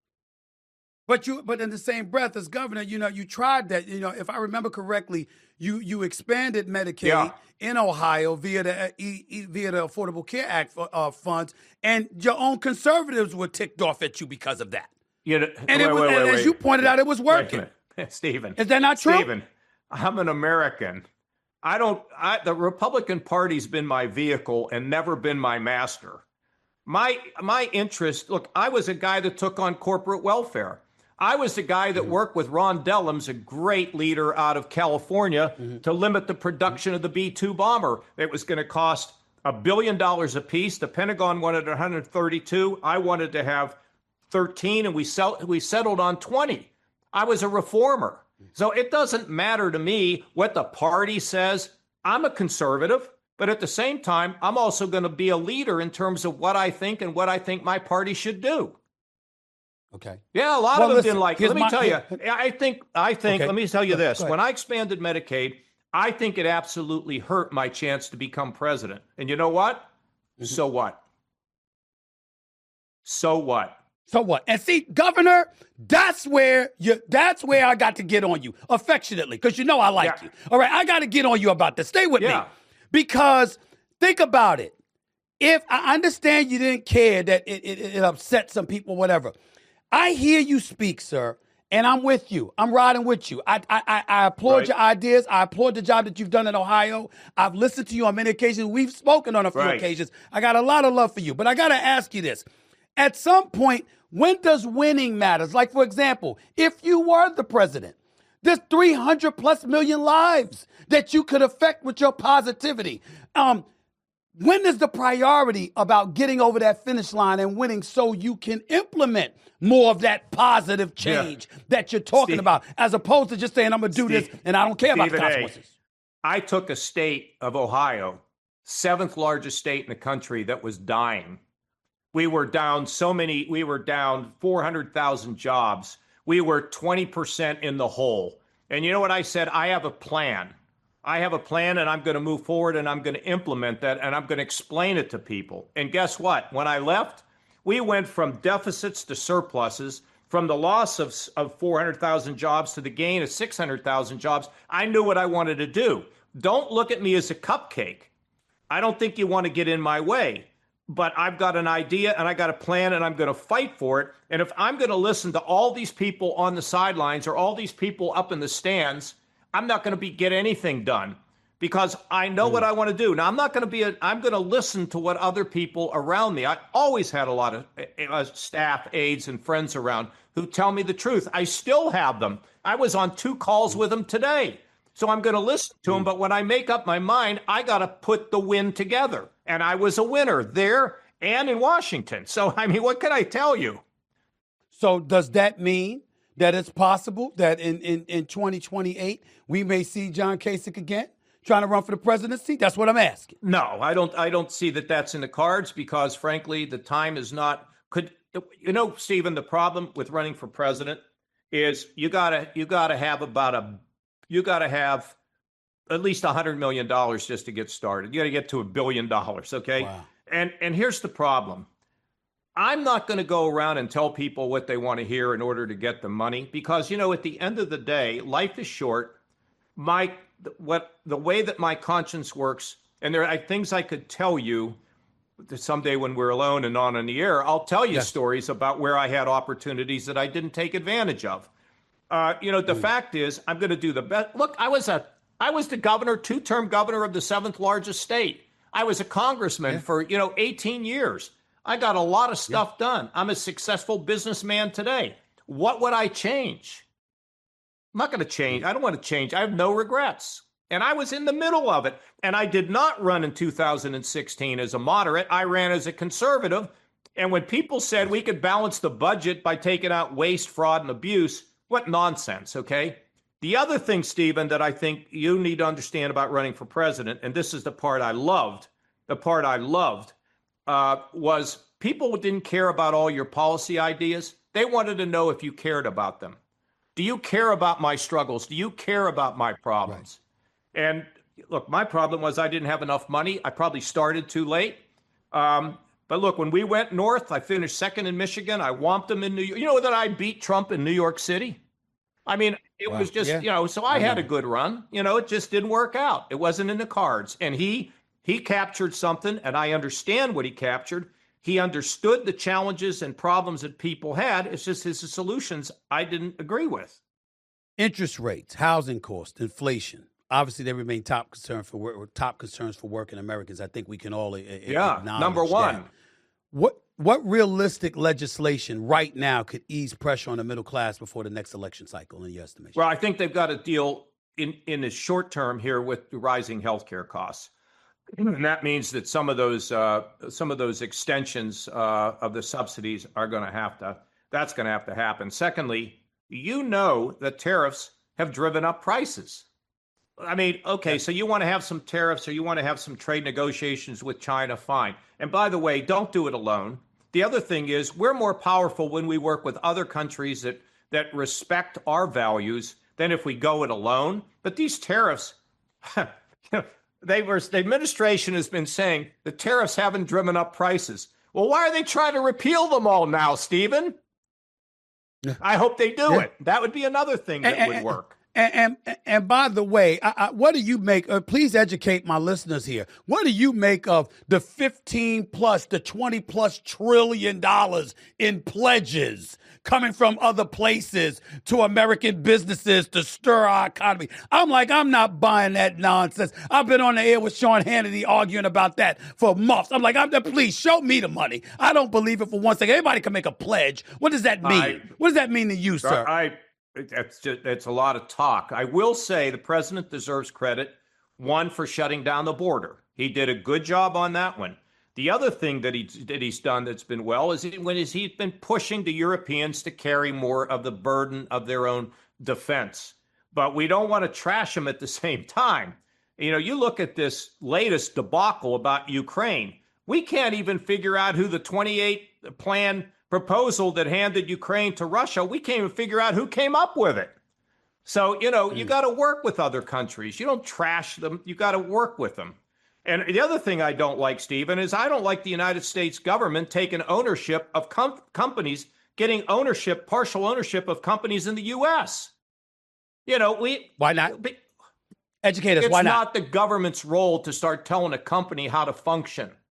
But you, but in the same breath as governor, you know, you tried that. You know, if I remember correctly, you you expanded Medicaid Yeah. in Ohio via the uh, e, e, via the Affordable Care Act uh, funds, and your own conservatives were ticked off at you because of that. You know, And, wait, it was, wait, and wait, as wait. you pointed out, it was Wait a working. minute. Stephen. Is that not true? Stephen, I'm an American. I don't, I, the Republican Party's been my vehicle and never been my master. My, my interest, look, I was a guy that took on corporate welfare. I was the guy that worked with Ron Dellums, a great leader out of California, mm-hmm. to limit the production of the B two bomber. It was going to cost a billion dollars apiece. The Pentagon wanted one hundred thirty-two. I wanted to have thirteen, and we, sell, we settled on twenty. I was a reformer. So it doesn't matter to me what the party says. I'm a conservative, but at the same time, I'm also going to be a leader in terms of what I think and what I think my party should do. Okay. Yeah, a lot Well, of them listen, didn't like it. here's Let me my- tell you, I think, I think, Okay. let me tell you Go- this. go ahead. When I expanded Medicaid, I think it absolutely hurt my chance to become president. And you know what? Mm-hmm. So what? So what? So what? And see, Governor, that's where you that's where I got to get on you affectionately, because you know I like Yeah. you. All right, I got to get on you about this. Stay with Yeah. me. Because think about it. If I understand you didn't care that it, it, it upset some people, whatever. I hear you speak, sir, and I'm with you. I'm riding with you. I I, I, I applaud Right. your ideas. I applaud the job that you've done in Ohio. I've listened to you on many occasions. We've spoken on a few Right. occasions. I got a lot of love for you. But I got to ask you this. At some point, when does winning matters? Like, for example, if you were the president, there's three hundred plus million lives that you could affect with your positivity. Um, when is the priority about getting over that finish line and winning so you can implement more of that positive change Yeah. that you're talking Steve- about, as opposed to just saying, I'm going to do Steve- this and I don't care about the Stephen A. consequences? I took a state of Ohio, seventh largest state in the country, that was dying. We were down so many, we were down four hundred thousand jobs. We were twenty percent in the hole. And you know what I said? I have a plan. I have a plan and I'm going to move forward and I'm going to implement that and I'm going to explain it to people. And guess what? When I left, we went from deficits to surpluses, from the loss of, of four hundred thousand jobs to the gain of six hundred thousand jobs. I knew what I wanted to do. Don't look at me as a cupcake. I don't think you want to get in my way. but I've got an idea and I got a plan and I'm going to fight for it. And if I'm going to listen to all these people on the sidelines or all these people up in the stands, I'm not going to be get anything done because I know mm. what I want to do. Now, I'm not going to be a, I'm going to listen to what other people around me. I always had a lot of uh, staff, aides, and friends around who tell me the truth. I still have them. I was on two calls mm. with them today. So I'm going to listen to them. But when I make up my mind, I got to put the win together. And I was a winner there and in Washington. So, I mean, what can I tell you? So does that mean that it's possible that in, in, in twenty twenty-eight, we may see John Kasich again trying to run for the presidency? That's what I'm asking. No, I don't. I don't see that that's in the cards because, frankly, the time is not. Could you know, Stephen? The problem with running for president is you gotta you gotta have about a you gotta have at least one hundred million dollars just to get started. You got to get to a billion dollars, okay? Wow. And and here's the problem. I'm not going to go around and tell people what they want to hear in order to get the money because, you know, at the end of the day, life is short. My what the way that my conscience works, and there are things I could tell you someday when we're alone and not on the air. I'll tell you yes. stories about where I had opportunities that I didn't take advantage of. Uh, you know, the mm. fact is, I'm going to do the best. Look, I was a I was the governor, two-term governor of the seventh largest state. I was a congressman yeah. for, you know, eighteen years. I got a lot of stuff yeah. done. I'm a successful businessman today. What would I change? I'm not going to change. I don't want to change. I have no regrets. And I was in the middle of it. And I did not run in two thousand sixteen as a moderate. I ran as a conservative. And when people said we could balance the budget by taking out waste, fraud, and abuse, what nonsense, okay? The other thing, Stephen, that I think you need to understand about running for president, and this is the part I loved, the part I loved, uh, was people didn't care about all your policy ideas. They wanted to know if you cared about them. Do you care about my struggles? Do you care about my problems? Right. And look, my problem was I didn't have enough money. I probably started too late. Um, but look, when we went north, I finished second in Michigan. I whomped them in New York. You know that I beat Trump in New York City? I mean, it wow. was just, yeah. you know, so I, I had know. a good run. You know, it just didn't work out. It wasn't in the cards. And he he captured something, and I understand what he captured. He understood the challenges and problems that people had. It's just his solutions I didn't agree with. Interest rates, housing costs, inflation. Obviously, they remain top concern for work, top concerns for working Americans. I think we can all yeah, acknowledge number one. That. What what realistic legislation right now could ease pressure on the middle class before the next election cycle, in your estimation? Well, I think they've got to deal in in the short term here with the rising healthcare costs. And that means that some of those uh, some of those extensions uh, of the subsidies are going to have to, that's going to have to happen. Secondly, you know that tariffs have driven up prices. I mean, okay, so you want to have some tariffs or you want to have some trade negotiations with China, fine. And by the way, don't do it alone. The other thing is we're more powerful when we work with other countries that, that respect our values than if we go it alone. But these tariffs, they were, the administration has been saying the tariffs haven't driven up prices. Well, why are they trying to repeal them all now, Stephen? Yeah. I hope they do yeah. it. That would be another thing that and, would and, work. And, and and by the way, I, I, what do you make? Uh, please educate my listeners here. What do you make of the fifteen plus, the twenty plus trillion dollars in pledges coming from other places to American businesses to stir our economy? I'm like, I'm not buying that nonsense. I've been on the air with Sean Hannity arguing about that for months. I'm like, I'm the, please show me the money. I don't believe it for one second. Everybody can make a pledge. What does that mean? I, what does that mean to you, sir? I. It's just, it's a lot of talk. I will say the president deserves credit, one, for shutting down the border. He did a good job on that one. The other thing that, he, that he's done that's been well is he, when he's been pushing the Europeans to carry more of the burden of their own defense. But we don't want to trash them at the same time. You know, you look at this latest debacle about Ukraine. We can't even figure out who the twenty-eight plan proposal that handed Ukraine to Russia, we can't even figure out who came up with it. So, you know, mm. you got to work with other countries. You don't trash them. You got to work with them. And the other thing I don't like, Stephen, is I don't like the United States government taking ownership of com- companies, getting ownership, partial ownership of companies in the U S. You know, we... Why not? Be, Educate us. Why not? It's not the government's role to start telling a company how to function.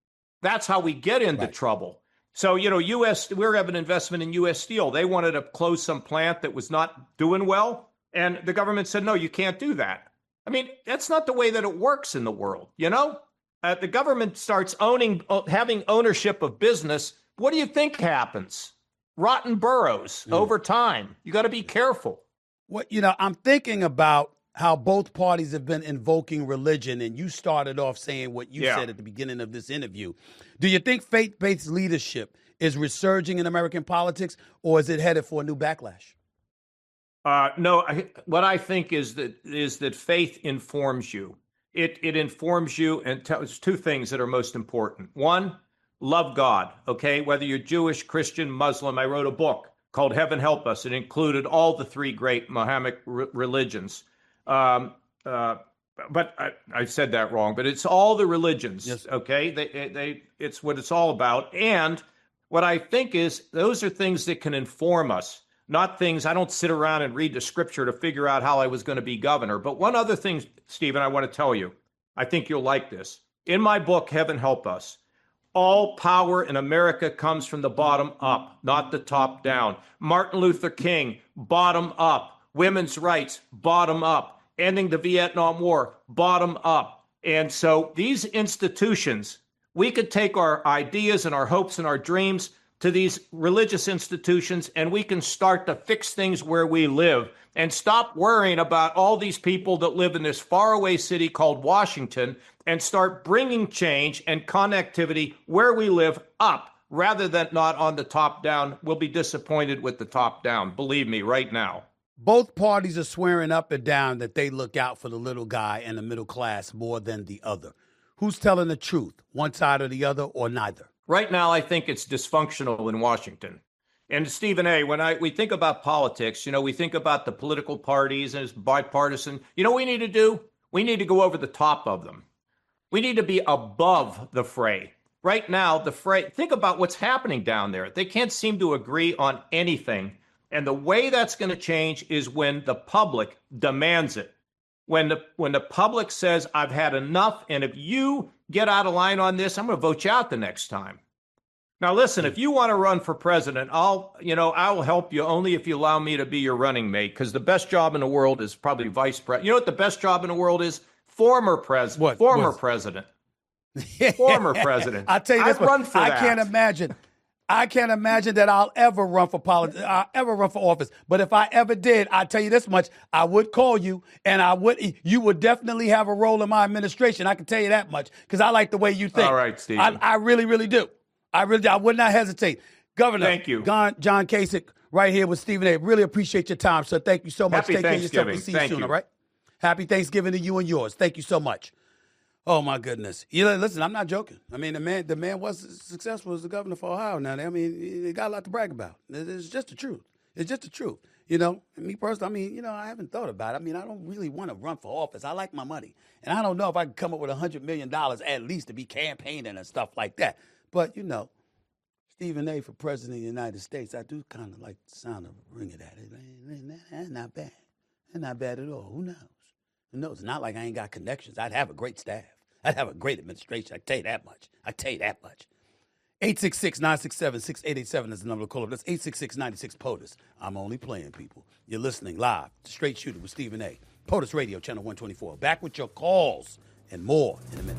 That's how we get into Right. trouble. So, you know, U S, we're having an investment in U S Steel. They wanted to close some plant that was not doing well. And the government said, no, you can't do that. I mean, that's not the way that it works in the world, you know? Uh, the government starts owning, uh, having ownership of business. What do you think happens? Rotten boroughs Mm. over time. You got to be careful. What, you know, I'm thinking about how both parties have been invoking religion, and you started off saying what you Yeah. said at the beginning of this interview. Do you think faith-based leadership is resurging in American politics, or is it headed for a new backlash? Uh, no, I, what I think is that is that faith informs you. It it informs you and tells two things that are most important. One, love God. Okay, whether you're Jewish, Christian, Muslim. I wrote a book called Heaven Help Us. It included all the three great Mohammed re- religions. Um, uh, but I, I said that wrong. But it's all the religions. Yes. Okay, they they it's what it's all about. And what I think is those are things that can inform us. Not things, I don't sit around and read the scripture to figure out how I was going to be governor. But one other thing, Stephen, I want to tell you, I think you'll like this. In my book, Heaven Help Us, all power in America comes from the bottom up, not the top down. Martin Luther King, bottom up. Women's rights, bottom up. Ending the Vietnam War, bottom up. And so these institutions, we could take our ideas and our hopes and our dreams to these religious institutions, and we can start to fix things where we live and stop worrying about all these people that live in this faraway city called Washington and start bringing change and connectivity where we live up rather than not on the top down. We'll be disappointed with the top down. Believe me, right now. Both parties are swearing up and down that they look out for the little guy and the middle class more than the other. Who's telling the truth, one side or the other, or neither? Right now, I think it's dysfunctional in Washington. And Stephen A., when I we think about politics, you know, we think about the political parties and it's bipartisan. You know what we need to do? We need to go over the top of them. We need to be above the fray. Right now, the fray, think about what's happening down there. They can't seem to agree on anything. And the way that's going to change is when the public demands it. When the when the public says, I've had enough, and if you get out of line on this, I'm going to vote you out the next time. Now, listen, if you want to run for president, I'll, you know, I will help you only if you allow me to be your running mate, because the best job in the world is probably vice president. You know what the best job in the world is? Former president. What? Former What? president. Former president. I'll tell you this I've one. run for I that. can't imagine. I can't imagine that I'll ever run for politics. I'll ever run for office. But if I ever did, I tell you this much: I would call you, and I would. You would definitely have a role in my administration. I can tell you that much because I like the way you think. All right, Stephen. I, I really, really do. I really, I would not hesitate. Governor, Thank you. John, John Kasich, right here with Stephen A. Really appreciate your time, sir. Thank you so much. Happy Take care of yourself. We'll Thanksgiving. see you Thank soon. you. All right. Happy Thanksgiving to you and yours. Thank you so much. Oh my goodness! You know, listen, I'm not joking. I mean, the man, the man was successful as the governor for Ohio. Now, I mean, he got a lot to brag about. It's just the truth. It's just the truth. You know, and me personally, I mean, you know, I haven't thought about it. I mean, I don't really want to run for office. I like my money, and I don't know if I can come up with a hundred million dollars at least to be campaigning and stuff like that. But you know, Stephen A. for president of the United States, I do kind of like the sound of ringing at it. That's not bad. That's not bad at all. Who knows? Who knows? It's not like I ain't got connections. I'd have a great staff. I'd have a great administration. I tell you that much. I tell you that much. eight six six, nine six seven, six eight eight seven is the number to call up. That's eight six six, nine six, POTUS. I'm only playing, people. You're listening live to Straight Shooter with Stephen A. POTUS Radio, Channel one twenty-four. Back with your calls and more in a minute.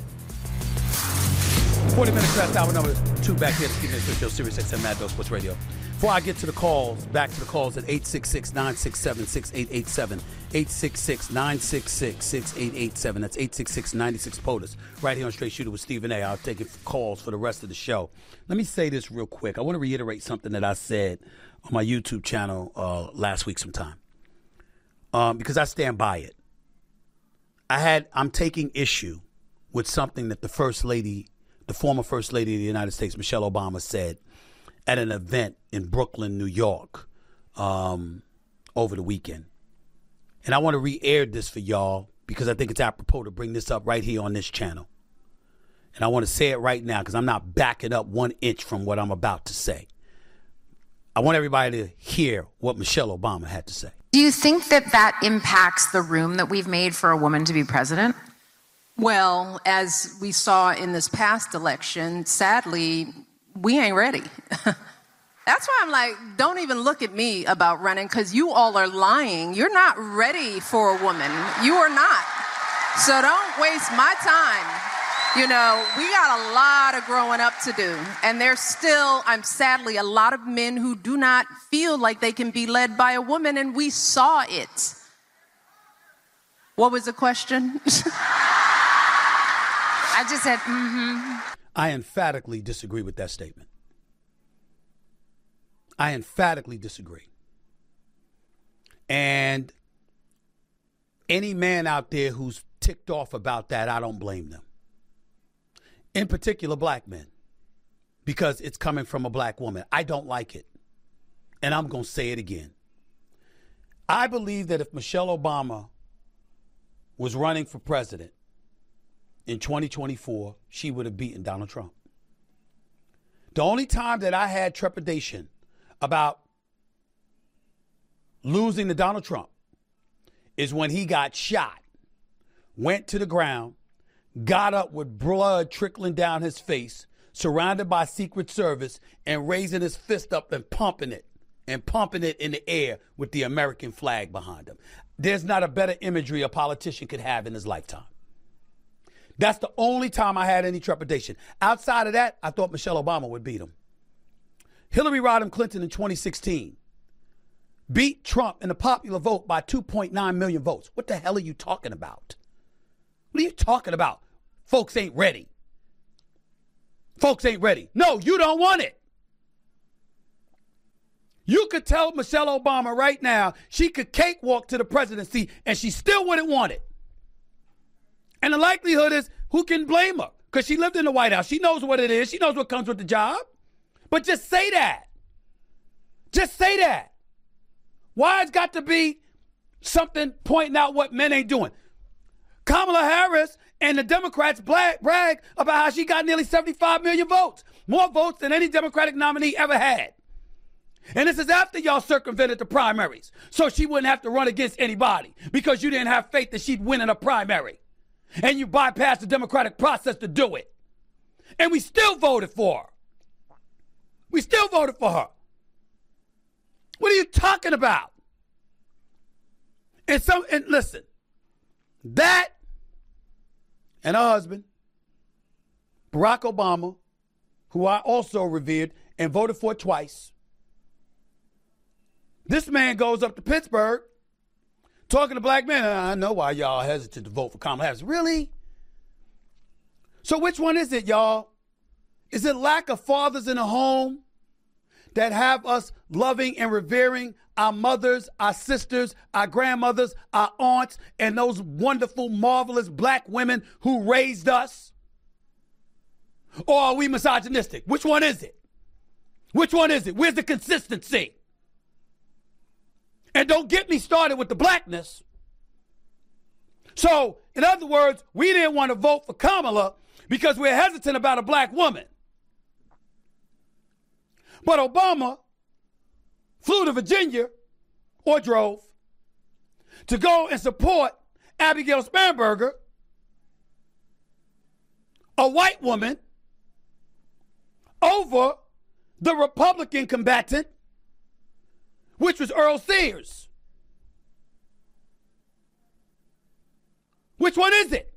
forty minutes past hour number two back here at Stephen A. Show, Sirius X M Mad Dog Sports Radio. Before I get to the calls, back to the calls at eight six six, nine six seven, six eight eight seven. eight six six, nine six six, six eight eight seven. That's eight six six, nine six, POTUS. Right here on Straight Shooter with Stephen A. I'll take calls for the rest of the show. Let me say this real quick. I want to reiterate something that I said on my YouTube channel uh, last week sometime. Um, because I stand by it. I had, I'm taking issue with something that the First Lady, the former First Lady of the United States, Michelle Obama, said at an event in Brooklyn, New York, um, over the weekend. And I want to re-air this for y'all because I think it's apropos to bring this up right here on this channel. And I want to say it right now because I'm not backing up one inch from what I'm about to say. I want everybody to hear what Michelle Obama had to say. Do you think that that impacts the room that we've made for a woman to be president? Well, as we saw in this past election, sadly, we ain't ready. That's why I'm like, don't even look at me about running, because you all are lying. You're not ready for a woman. You are not. So don't waste my time. You know, we got a lot of growing up to do. And there's still, I'm sadly, a lot of men who do not feel like they can be led by a woman, and we saw it. What was the question? I just said, mm-hmm. I emphatically disagree with that statement. I emphatically disagree. And any man out there who's ticked off about that, I don't blame them. In particular, black men, because it's coming from a black woman. I don't like it. And I'm going to say it again. I believe that if Michelle Obama was running for president in twenty twenty-four, she would have beaten Donald Trump. The only time that I had trepidation about losing to Donald Trump is when he got shot, went to the ground, got up with blood trickling down his face, surrounded by Secret Service, and raising his fist up and pumping it, and pumping it in the air with the American flag behind him. There's not a better imagery a politician could have in his lifetime. That's the only time I had any trepidation. Outside of that, I thought Michelle Obama would beat him. Hillary Rodham Clinton in twenty sixteen beat Trump in the popular vote by two point nine million votes. What the hell are you talking about? What are you talking about? Folks ain't ready. Folks ain't ready. No, you don't want it. You could tell Michelle Obama right now she could cakewalk to the presidency and she still wouldn't want it. And the likelihood is, who can blame her? Because she lived in the White House. She knows what it is. She knows what comes with the job. But just say that. Just say that. Why it's got to be something pointing out what men ain't doing? Kamala Harris and the Democrats brag, brag about how she got nearly seventy-five million votes. More votes than any Democratic nominee ever had. And this is after y'all circumvented the primaries. So she wouldn't have to run against anybody because you didn't have faith that she'd win in a primary. And you bypassed the democratic process to do it. And we still voted for her. We still voted for her. What are you talking about? And so, and listen, that and her husband, Barack Obama, who I also revered and voted for twice. This man goes up to Pittsburgh talking to black men. I know why y'all hesitant to vote for Kamala Harris. Really? So which one is it, y'all? Is it lack of fathers in the home that have us loving and revering our mothers, our sisters, our grandmothers, our aunts, and those wonderful, marvelous black women who raised us? Or are we misogynistic? Which one is it? Which one is it? Where's the consistency? And don't get me started with the blackness. So, in other words, we didn't want to vote for Kamala because we're hesitant about a black woman. But Obama flew to Virginia, or drove, to go and support Abigail Spanberger, a white woman, over the Republican combatant, which was Earl Sears. Which one is it?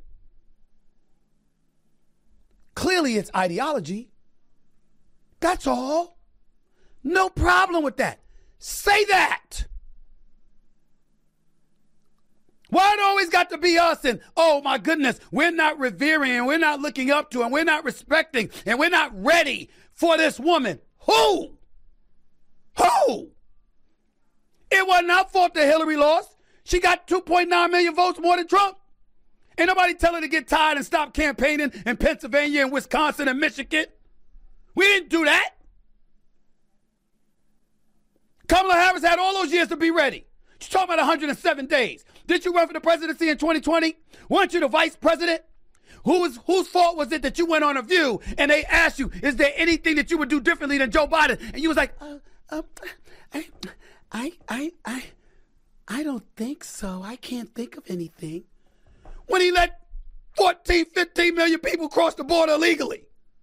Clearly it's ideology. That's all. No problem with that. Say that. Why it always got to be us and, oh my goodness, we're not revering and we're not looking up to and we're not respecting and we're not ready for this woman. Who? Who? It wasn't our fault that Hillary lost. She got two point nine million votes more than Trump. Ain't nobody tell her to get tired and stop campaigning in Pennsylvania and Wisconsin and Michigan. We didn't do that. Kamala Harris had all those years to be ready. She's talking about one hundred seven days. Did you run for the presidency in twenty twenty? Weren't you the vice president? Who was, whose fault was it that you went on a View and they asked you, is there anything that you would do differently than Joe Biden? And you was like, uh, um, I, I, I, I, I don't think so. I can't think of anything. When he let fourteen, fifteen million people crossed the border illegally.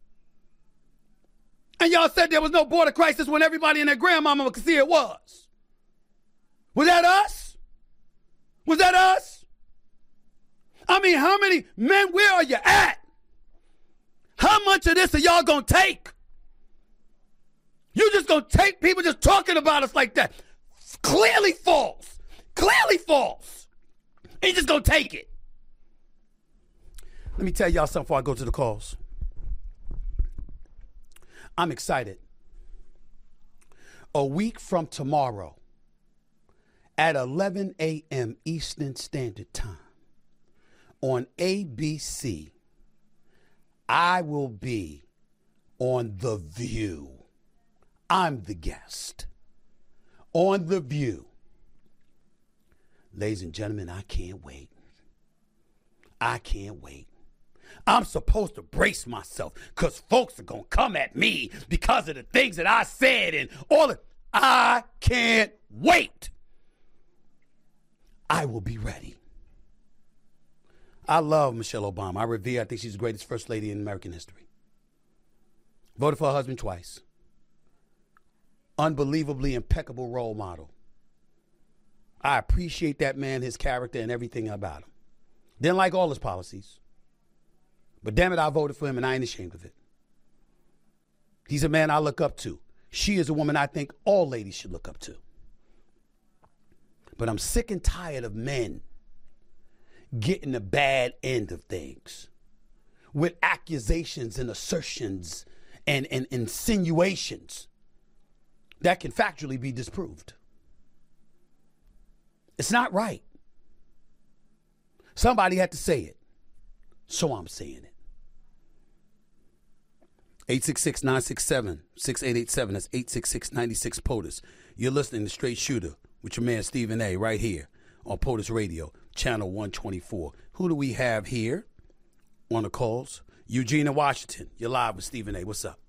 And y'all said there was no border crisis when everybody and their grandmama could see it was. Was that us? Was that us? I mean, how many men, where are you at? How much of this are y'all gonna take? You just gonna take people just talking about us like that? Clearly false. Clearly false. And you just gonna take it. Let me tell y'all something before I go to the calls. I'm excited. A week from tomorrow at eleven a.m. Eastern Standard Time on A B C, I will be on The View. I'm the guest on The View. Ladies and gentlemen, I can't wait. I can't wait. I'm supposed to brace myself because folks are going to come at me because of the things that I said and all of I can't wait. I will be ready. I love Michelle Obama. I revere. I think she's the greatest first lady in American history. Voted for her husband twice. Unbelievably impeccable role model. I appreciate that man, his character, and everything about him. Didn't like all his policies. But damn it, I voted for him, and I ain't ashamed of it. He's a man I look up to. She is a woman I think all ladies should look up to. But I'm sick and tired of men getting the bad end of things with accusations and assertions and, and insinuations that can factually be disproved. It's not right. Somebody had to say it, so I'm saying it. eight six six, nine six seven, six eight eight seven. That's eight six six, nine six, POTUS. You're listening to Straight Shooter with your man Stephen A. right here on POTUS Radio, channel one twenty-four. Who do we have here on the calls? Eugene in Washington. You're live with Stephen A. What's up?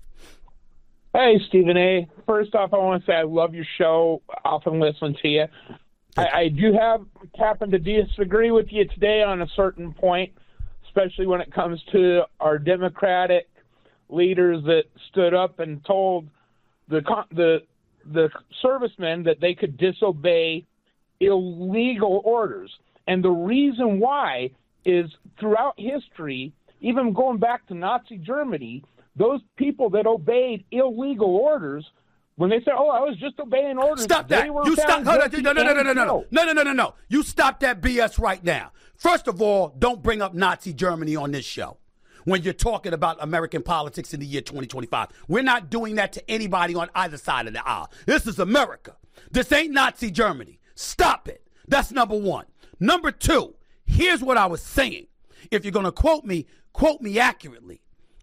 Hey, Stephen A. First off, I want to say I love your show. I often listen to you. I, I do have happen to disagree with you today on a certain point, especially when it comes to our Democratic leaders that stood up and told the the the servicemen that they could disobey illegal orders. And the reason why is throughout history, even going back to Nazi Germany, those people that obeyed illegal orders, when they said, "Oh, I was just obeying orders," stop that. You stop. Hold on. No, no, no, no, no, no, no, no, no, no, no, no. You stop that B S right now. First of all, don't bring up Nazi Germany on this show when you're talking about American politics in the year twenty twenty-five. We're not doing that to anybody on either side of the aisle. This is America. This ain't Nazi Germany. Stop it. That's number one. Number two, here's what I was saying. If you're going to quote me, quote me accurately.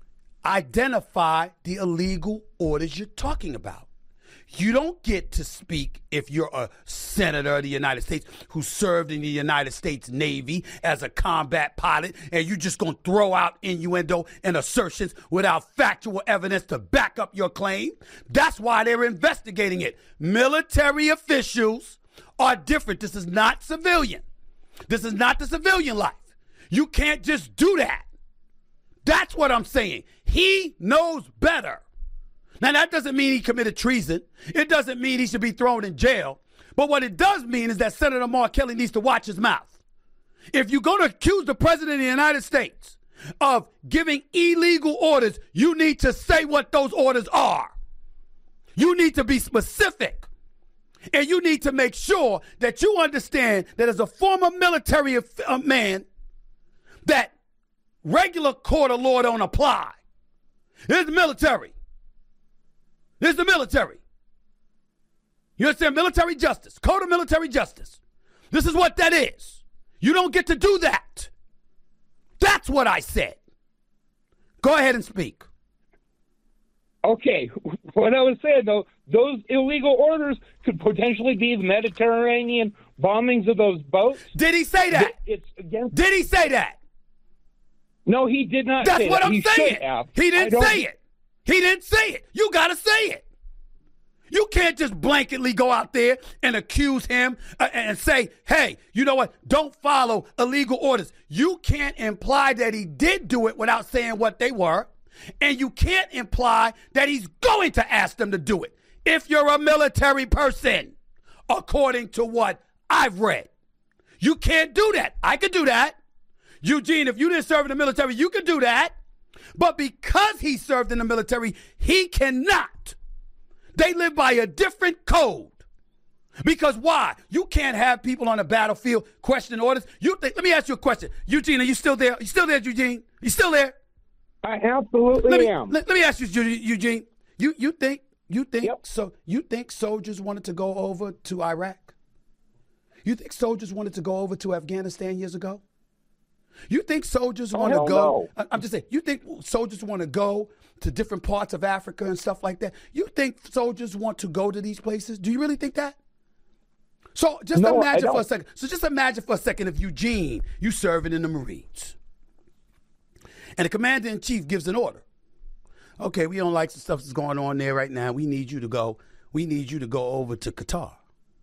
Identify the illegal orders you're talking about. You don't get to speak if you're a senator of the United States who served in the United States Navy as a combat pilot, and you just going to throw out innuendo and assertions without factual evidence to back up your claim. That's why they're investigating it. Military officials are different. This is not civilian. This is not the civilian life. You can't just do that. That's what I'm saying. He knows better. Now, that doesn't mean he committed treason. It doesn't mean he should be thrown in jail. But what it does mean is that Senator Mark Kelly needs to watch his mouth. If you're going to accuse the president of the United States of giving illegal orders, you need to say what those orders are. You need to be specific. And you need to make sure that you understand that as a former military man, that regular court of law don't apply. This is the military. This is the military. You understand? Military justice. Code of military justice. This is what that is. You don't get to do that. That's what I said. Go ahead and speak. Okay. What I was saying, though, those illegal orders could potentially be the Mediterranean bombings of those boats. Did he say that? It's against- Did he say that? No, he did not That's say what that. I'm he saying. He didn't say it. He didn't say it. You got to say it. You can't just blanketly go out there and accuse him uh, and say, hey, you know what? Don't follow illegal orders. You can't imply that he did do it without saying what they were. And you can't imply that he's going to ask them to do it if you're a military person, according to what I've read. You can't do that. I could do that. Eugene, if you didn't serve in the military, you could do that. But because he served in the military, he cannot. They live by a different code. Because why? You can't have people on the battlefield questioning orders. You think, let me ask you a question. Eugene, are you still there? Are you still there, Eugene? You still there? I absolutely let me, am. Let, let me ask you, Eugene. You you think you think Yep. so? You think soldiers wanted to go over to Iraq? You think soldiers wanted to go over to Afghanistan years ago? You think soldiers Oh, want to hell go? no. I'm just saying. You think soldiers want to go to different parts of Africa and stuff like that? You think soldiers want to go to these places? Do you really think that? So just No, I imagine for a don't. second. So just imagine for a second if Eugene, you serving in the Marines, and the commander-in-chief gives an order. Okay, we don't like the stuff that's going on there right now. We need you to go. We need you to go over to Qatar.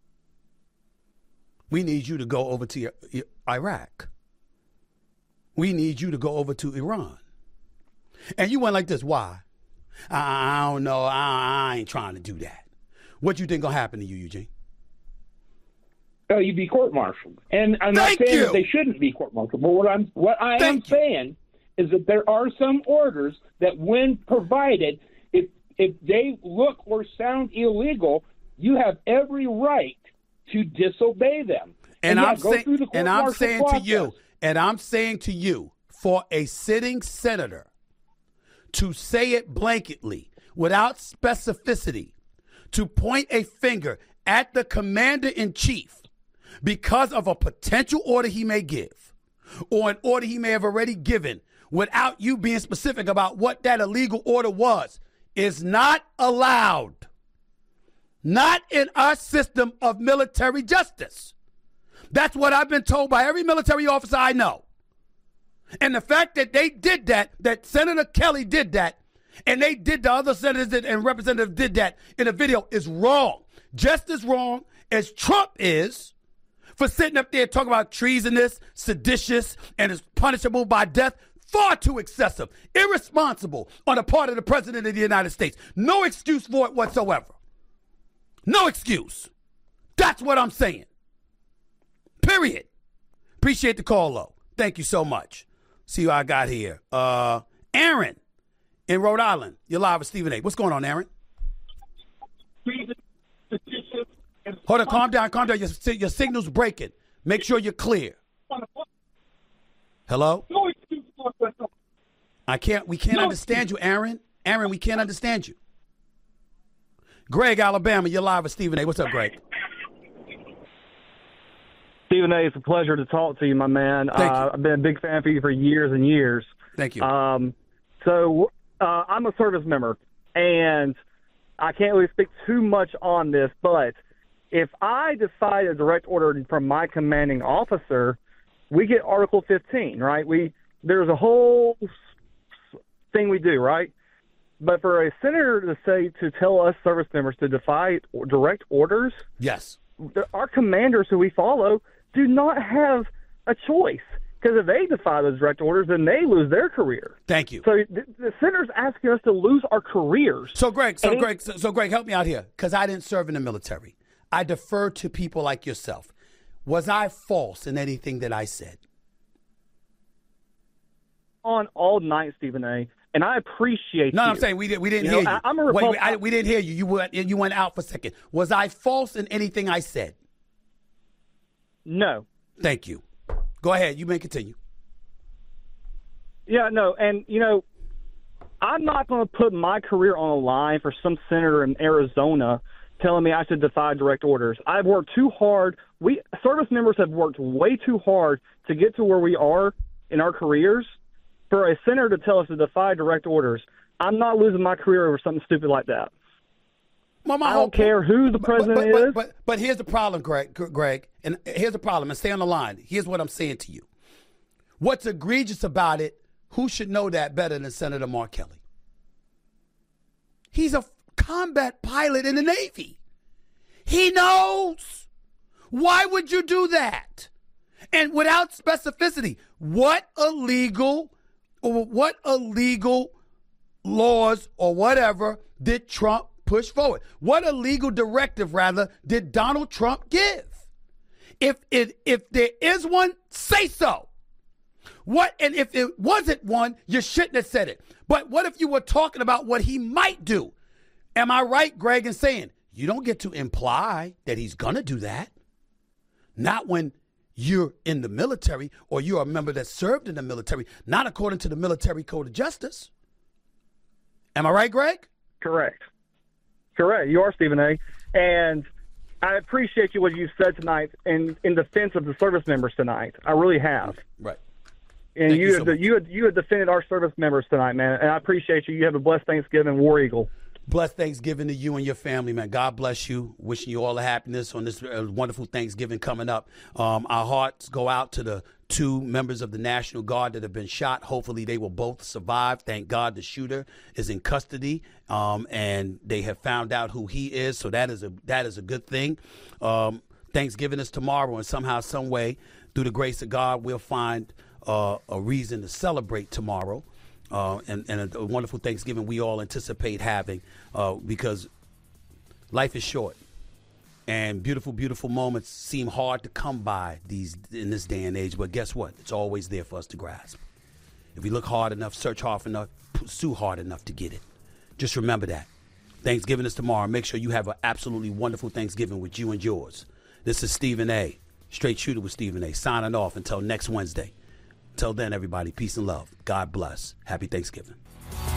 We need you to go over to Iraq. We need you to go over to Iran. And you went like this. Why? I, I don't know. I, I ain't trying to do that. What you think gonna happen to you, Eugene? Oh, you'd be court-martialed. And I'm Thank not saying you. that they shouldn't be court-martialed, but what I'm what I Thank am you. saying is that there are some orders that, when provided, if if they look or sound illegal, you have every right to disobey them. And, yeah, I'm go saying, through the and I'm court-martial saying process. to you, and I'm saying to you, for a sitting senator to say it blanketly, without specificity, to point a finger at the commander-in-chief because of a potential order he may give, or an order he may have already given, without you being specific about what that illegal order was, is not allowed. Not in our system of military justice. That's what I've been told by every military officer I know. And the fact that they did that, that Senator Kelly did that, and they did the other senators and representatives did that in a video is wrong. Just as wrong as Trump is for sitting up there talking about treasonous, seditious, and is punishable by death. Far too excessive, irresponsible on the part of the President of the United States. No excuse for it whatsoever. No excuse. That's what I'm saying. Period. Appreciate the call, though. Thank you so much. See who I got here. Uh, Aaron in Rhode Island. You're live with Stephen A. What's going on, Aaron? Hold on, calm down, calm down. Your, your signal's breaking. Make sure you're clear. Hello? I can't, we can't understand you, Aaron. Aaron, we can't understand you. Greg, Alabama, you're live with Stephen A. What's up, Greg? Stephen A., it's a pleasure to talk to you, my man. Thank uh, you. I've been a big fan for you for years and years. Thank you. Um, so uh, I'm a service member, and I can't really speak too much on this, but if I decide a direct order from my commanding officer, we get Article fifteen, right? We There's a whole thing we do, right? But for a senator to say, to tell us service members to defy direct orders, yes, our commanders who we follow do not have a choice, because if they defy those direct orders, then they lose their career. Thank you. So the, the senator's asking us to lose our careers. So, Greg, so And- Greg, so, so Greg, help me out here, because I didn't serve in the military. I defer to people like yourself. Was I false in anything that I said? On all night, Stephen A., and I appreciate No, you. I'm saying we, did, we didn't You hear know, you. I- I'm a Wait, wait, Republican. I, we didn't hear you. You went, you went out for a second. Was I false in anything I said? No. Thank you. Go ahead. You may continue. Yeah, no, and, you know, I'm not going to put my career on the line for some senator in Arizona telling me I should defy direct orders. I've worked too hard. We service members have worked way too hard to get to where we are in our careers. For a senator to tell us to defy direct orders, I'm not losing my career over something stupid like that. Well, my I whole don't care who the but- president but, but, is. But, but here's the problem, Greg, Greg, and here's the problem, and stay on the line. Here's what I'm saying to you. What's egregious about it, who should know that better than Senator Mark Kelly? He's a combat pilot in the Navy. He knows. Why would you do that? And without specificity, what illegal or what illegal laws or whatever did Trump push forward? What illegal directive, rather, did Donald Trump give? If it if there is one, say so. What and if it wasn't one, you shouldn't have said it. But what if you were talking about what he might do? Am I right, Greg, in saying you don't get to imply that he's gonna do that? Not when you're in the military or you're a member that served in the military, not according to the Military Code of Justice. Am I right, Greg? Correct. Correct. You are, Stephen A. And I appreciate you what you said tonight in, in defense of the service members tonight. I really have. Right. And Thank you you had, so much. you had you had defended our service members tonight, man. And I appreciate you. You have a blessed Thanksgiving, War Eagle. Blessed Thanksgiving to you and your family, man. God bless you. Wishing you all the happiness on this uh, wonderful Thanksgiving coming up. Um, our hearts go out to the two members of the National Guard that have been shot. Hopefully they will both survive. Thank God the shooter is in custody, um, and they have found out who he is. So that is a that is a good thing. Um, Thanksgiving is tomorrow, and somehow, some way, through the grace of God, we'll find uh, a reason to celebrate tomorrow. Uh, and, and a, a wonderful Thanksgiving we all anticipate having uh, because life is short and beautiful, beautiful moments seem hard to come by these in this day and age. But guess what? It's always there for us to grasp. If we look hard enough, search hard enough, pursue hard enough to get it. Just remember that. Thanksgiving is tomorrow. Make sure you have an absolutely wonderful Thanksgiving with you and yours. This is Stephen A., Straight Shooter with Stephen A., signing off until next Wednesday. Till then, everybody, peace and love. God bless. Happy Thanksgiving.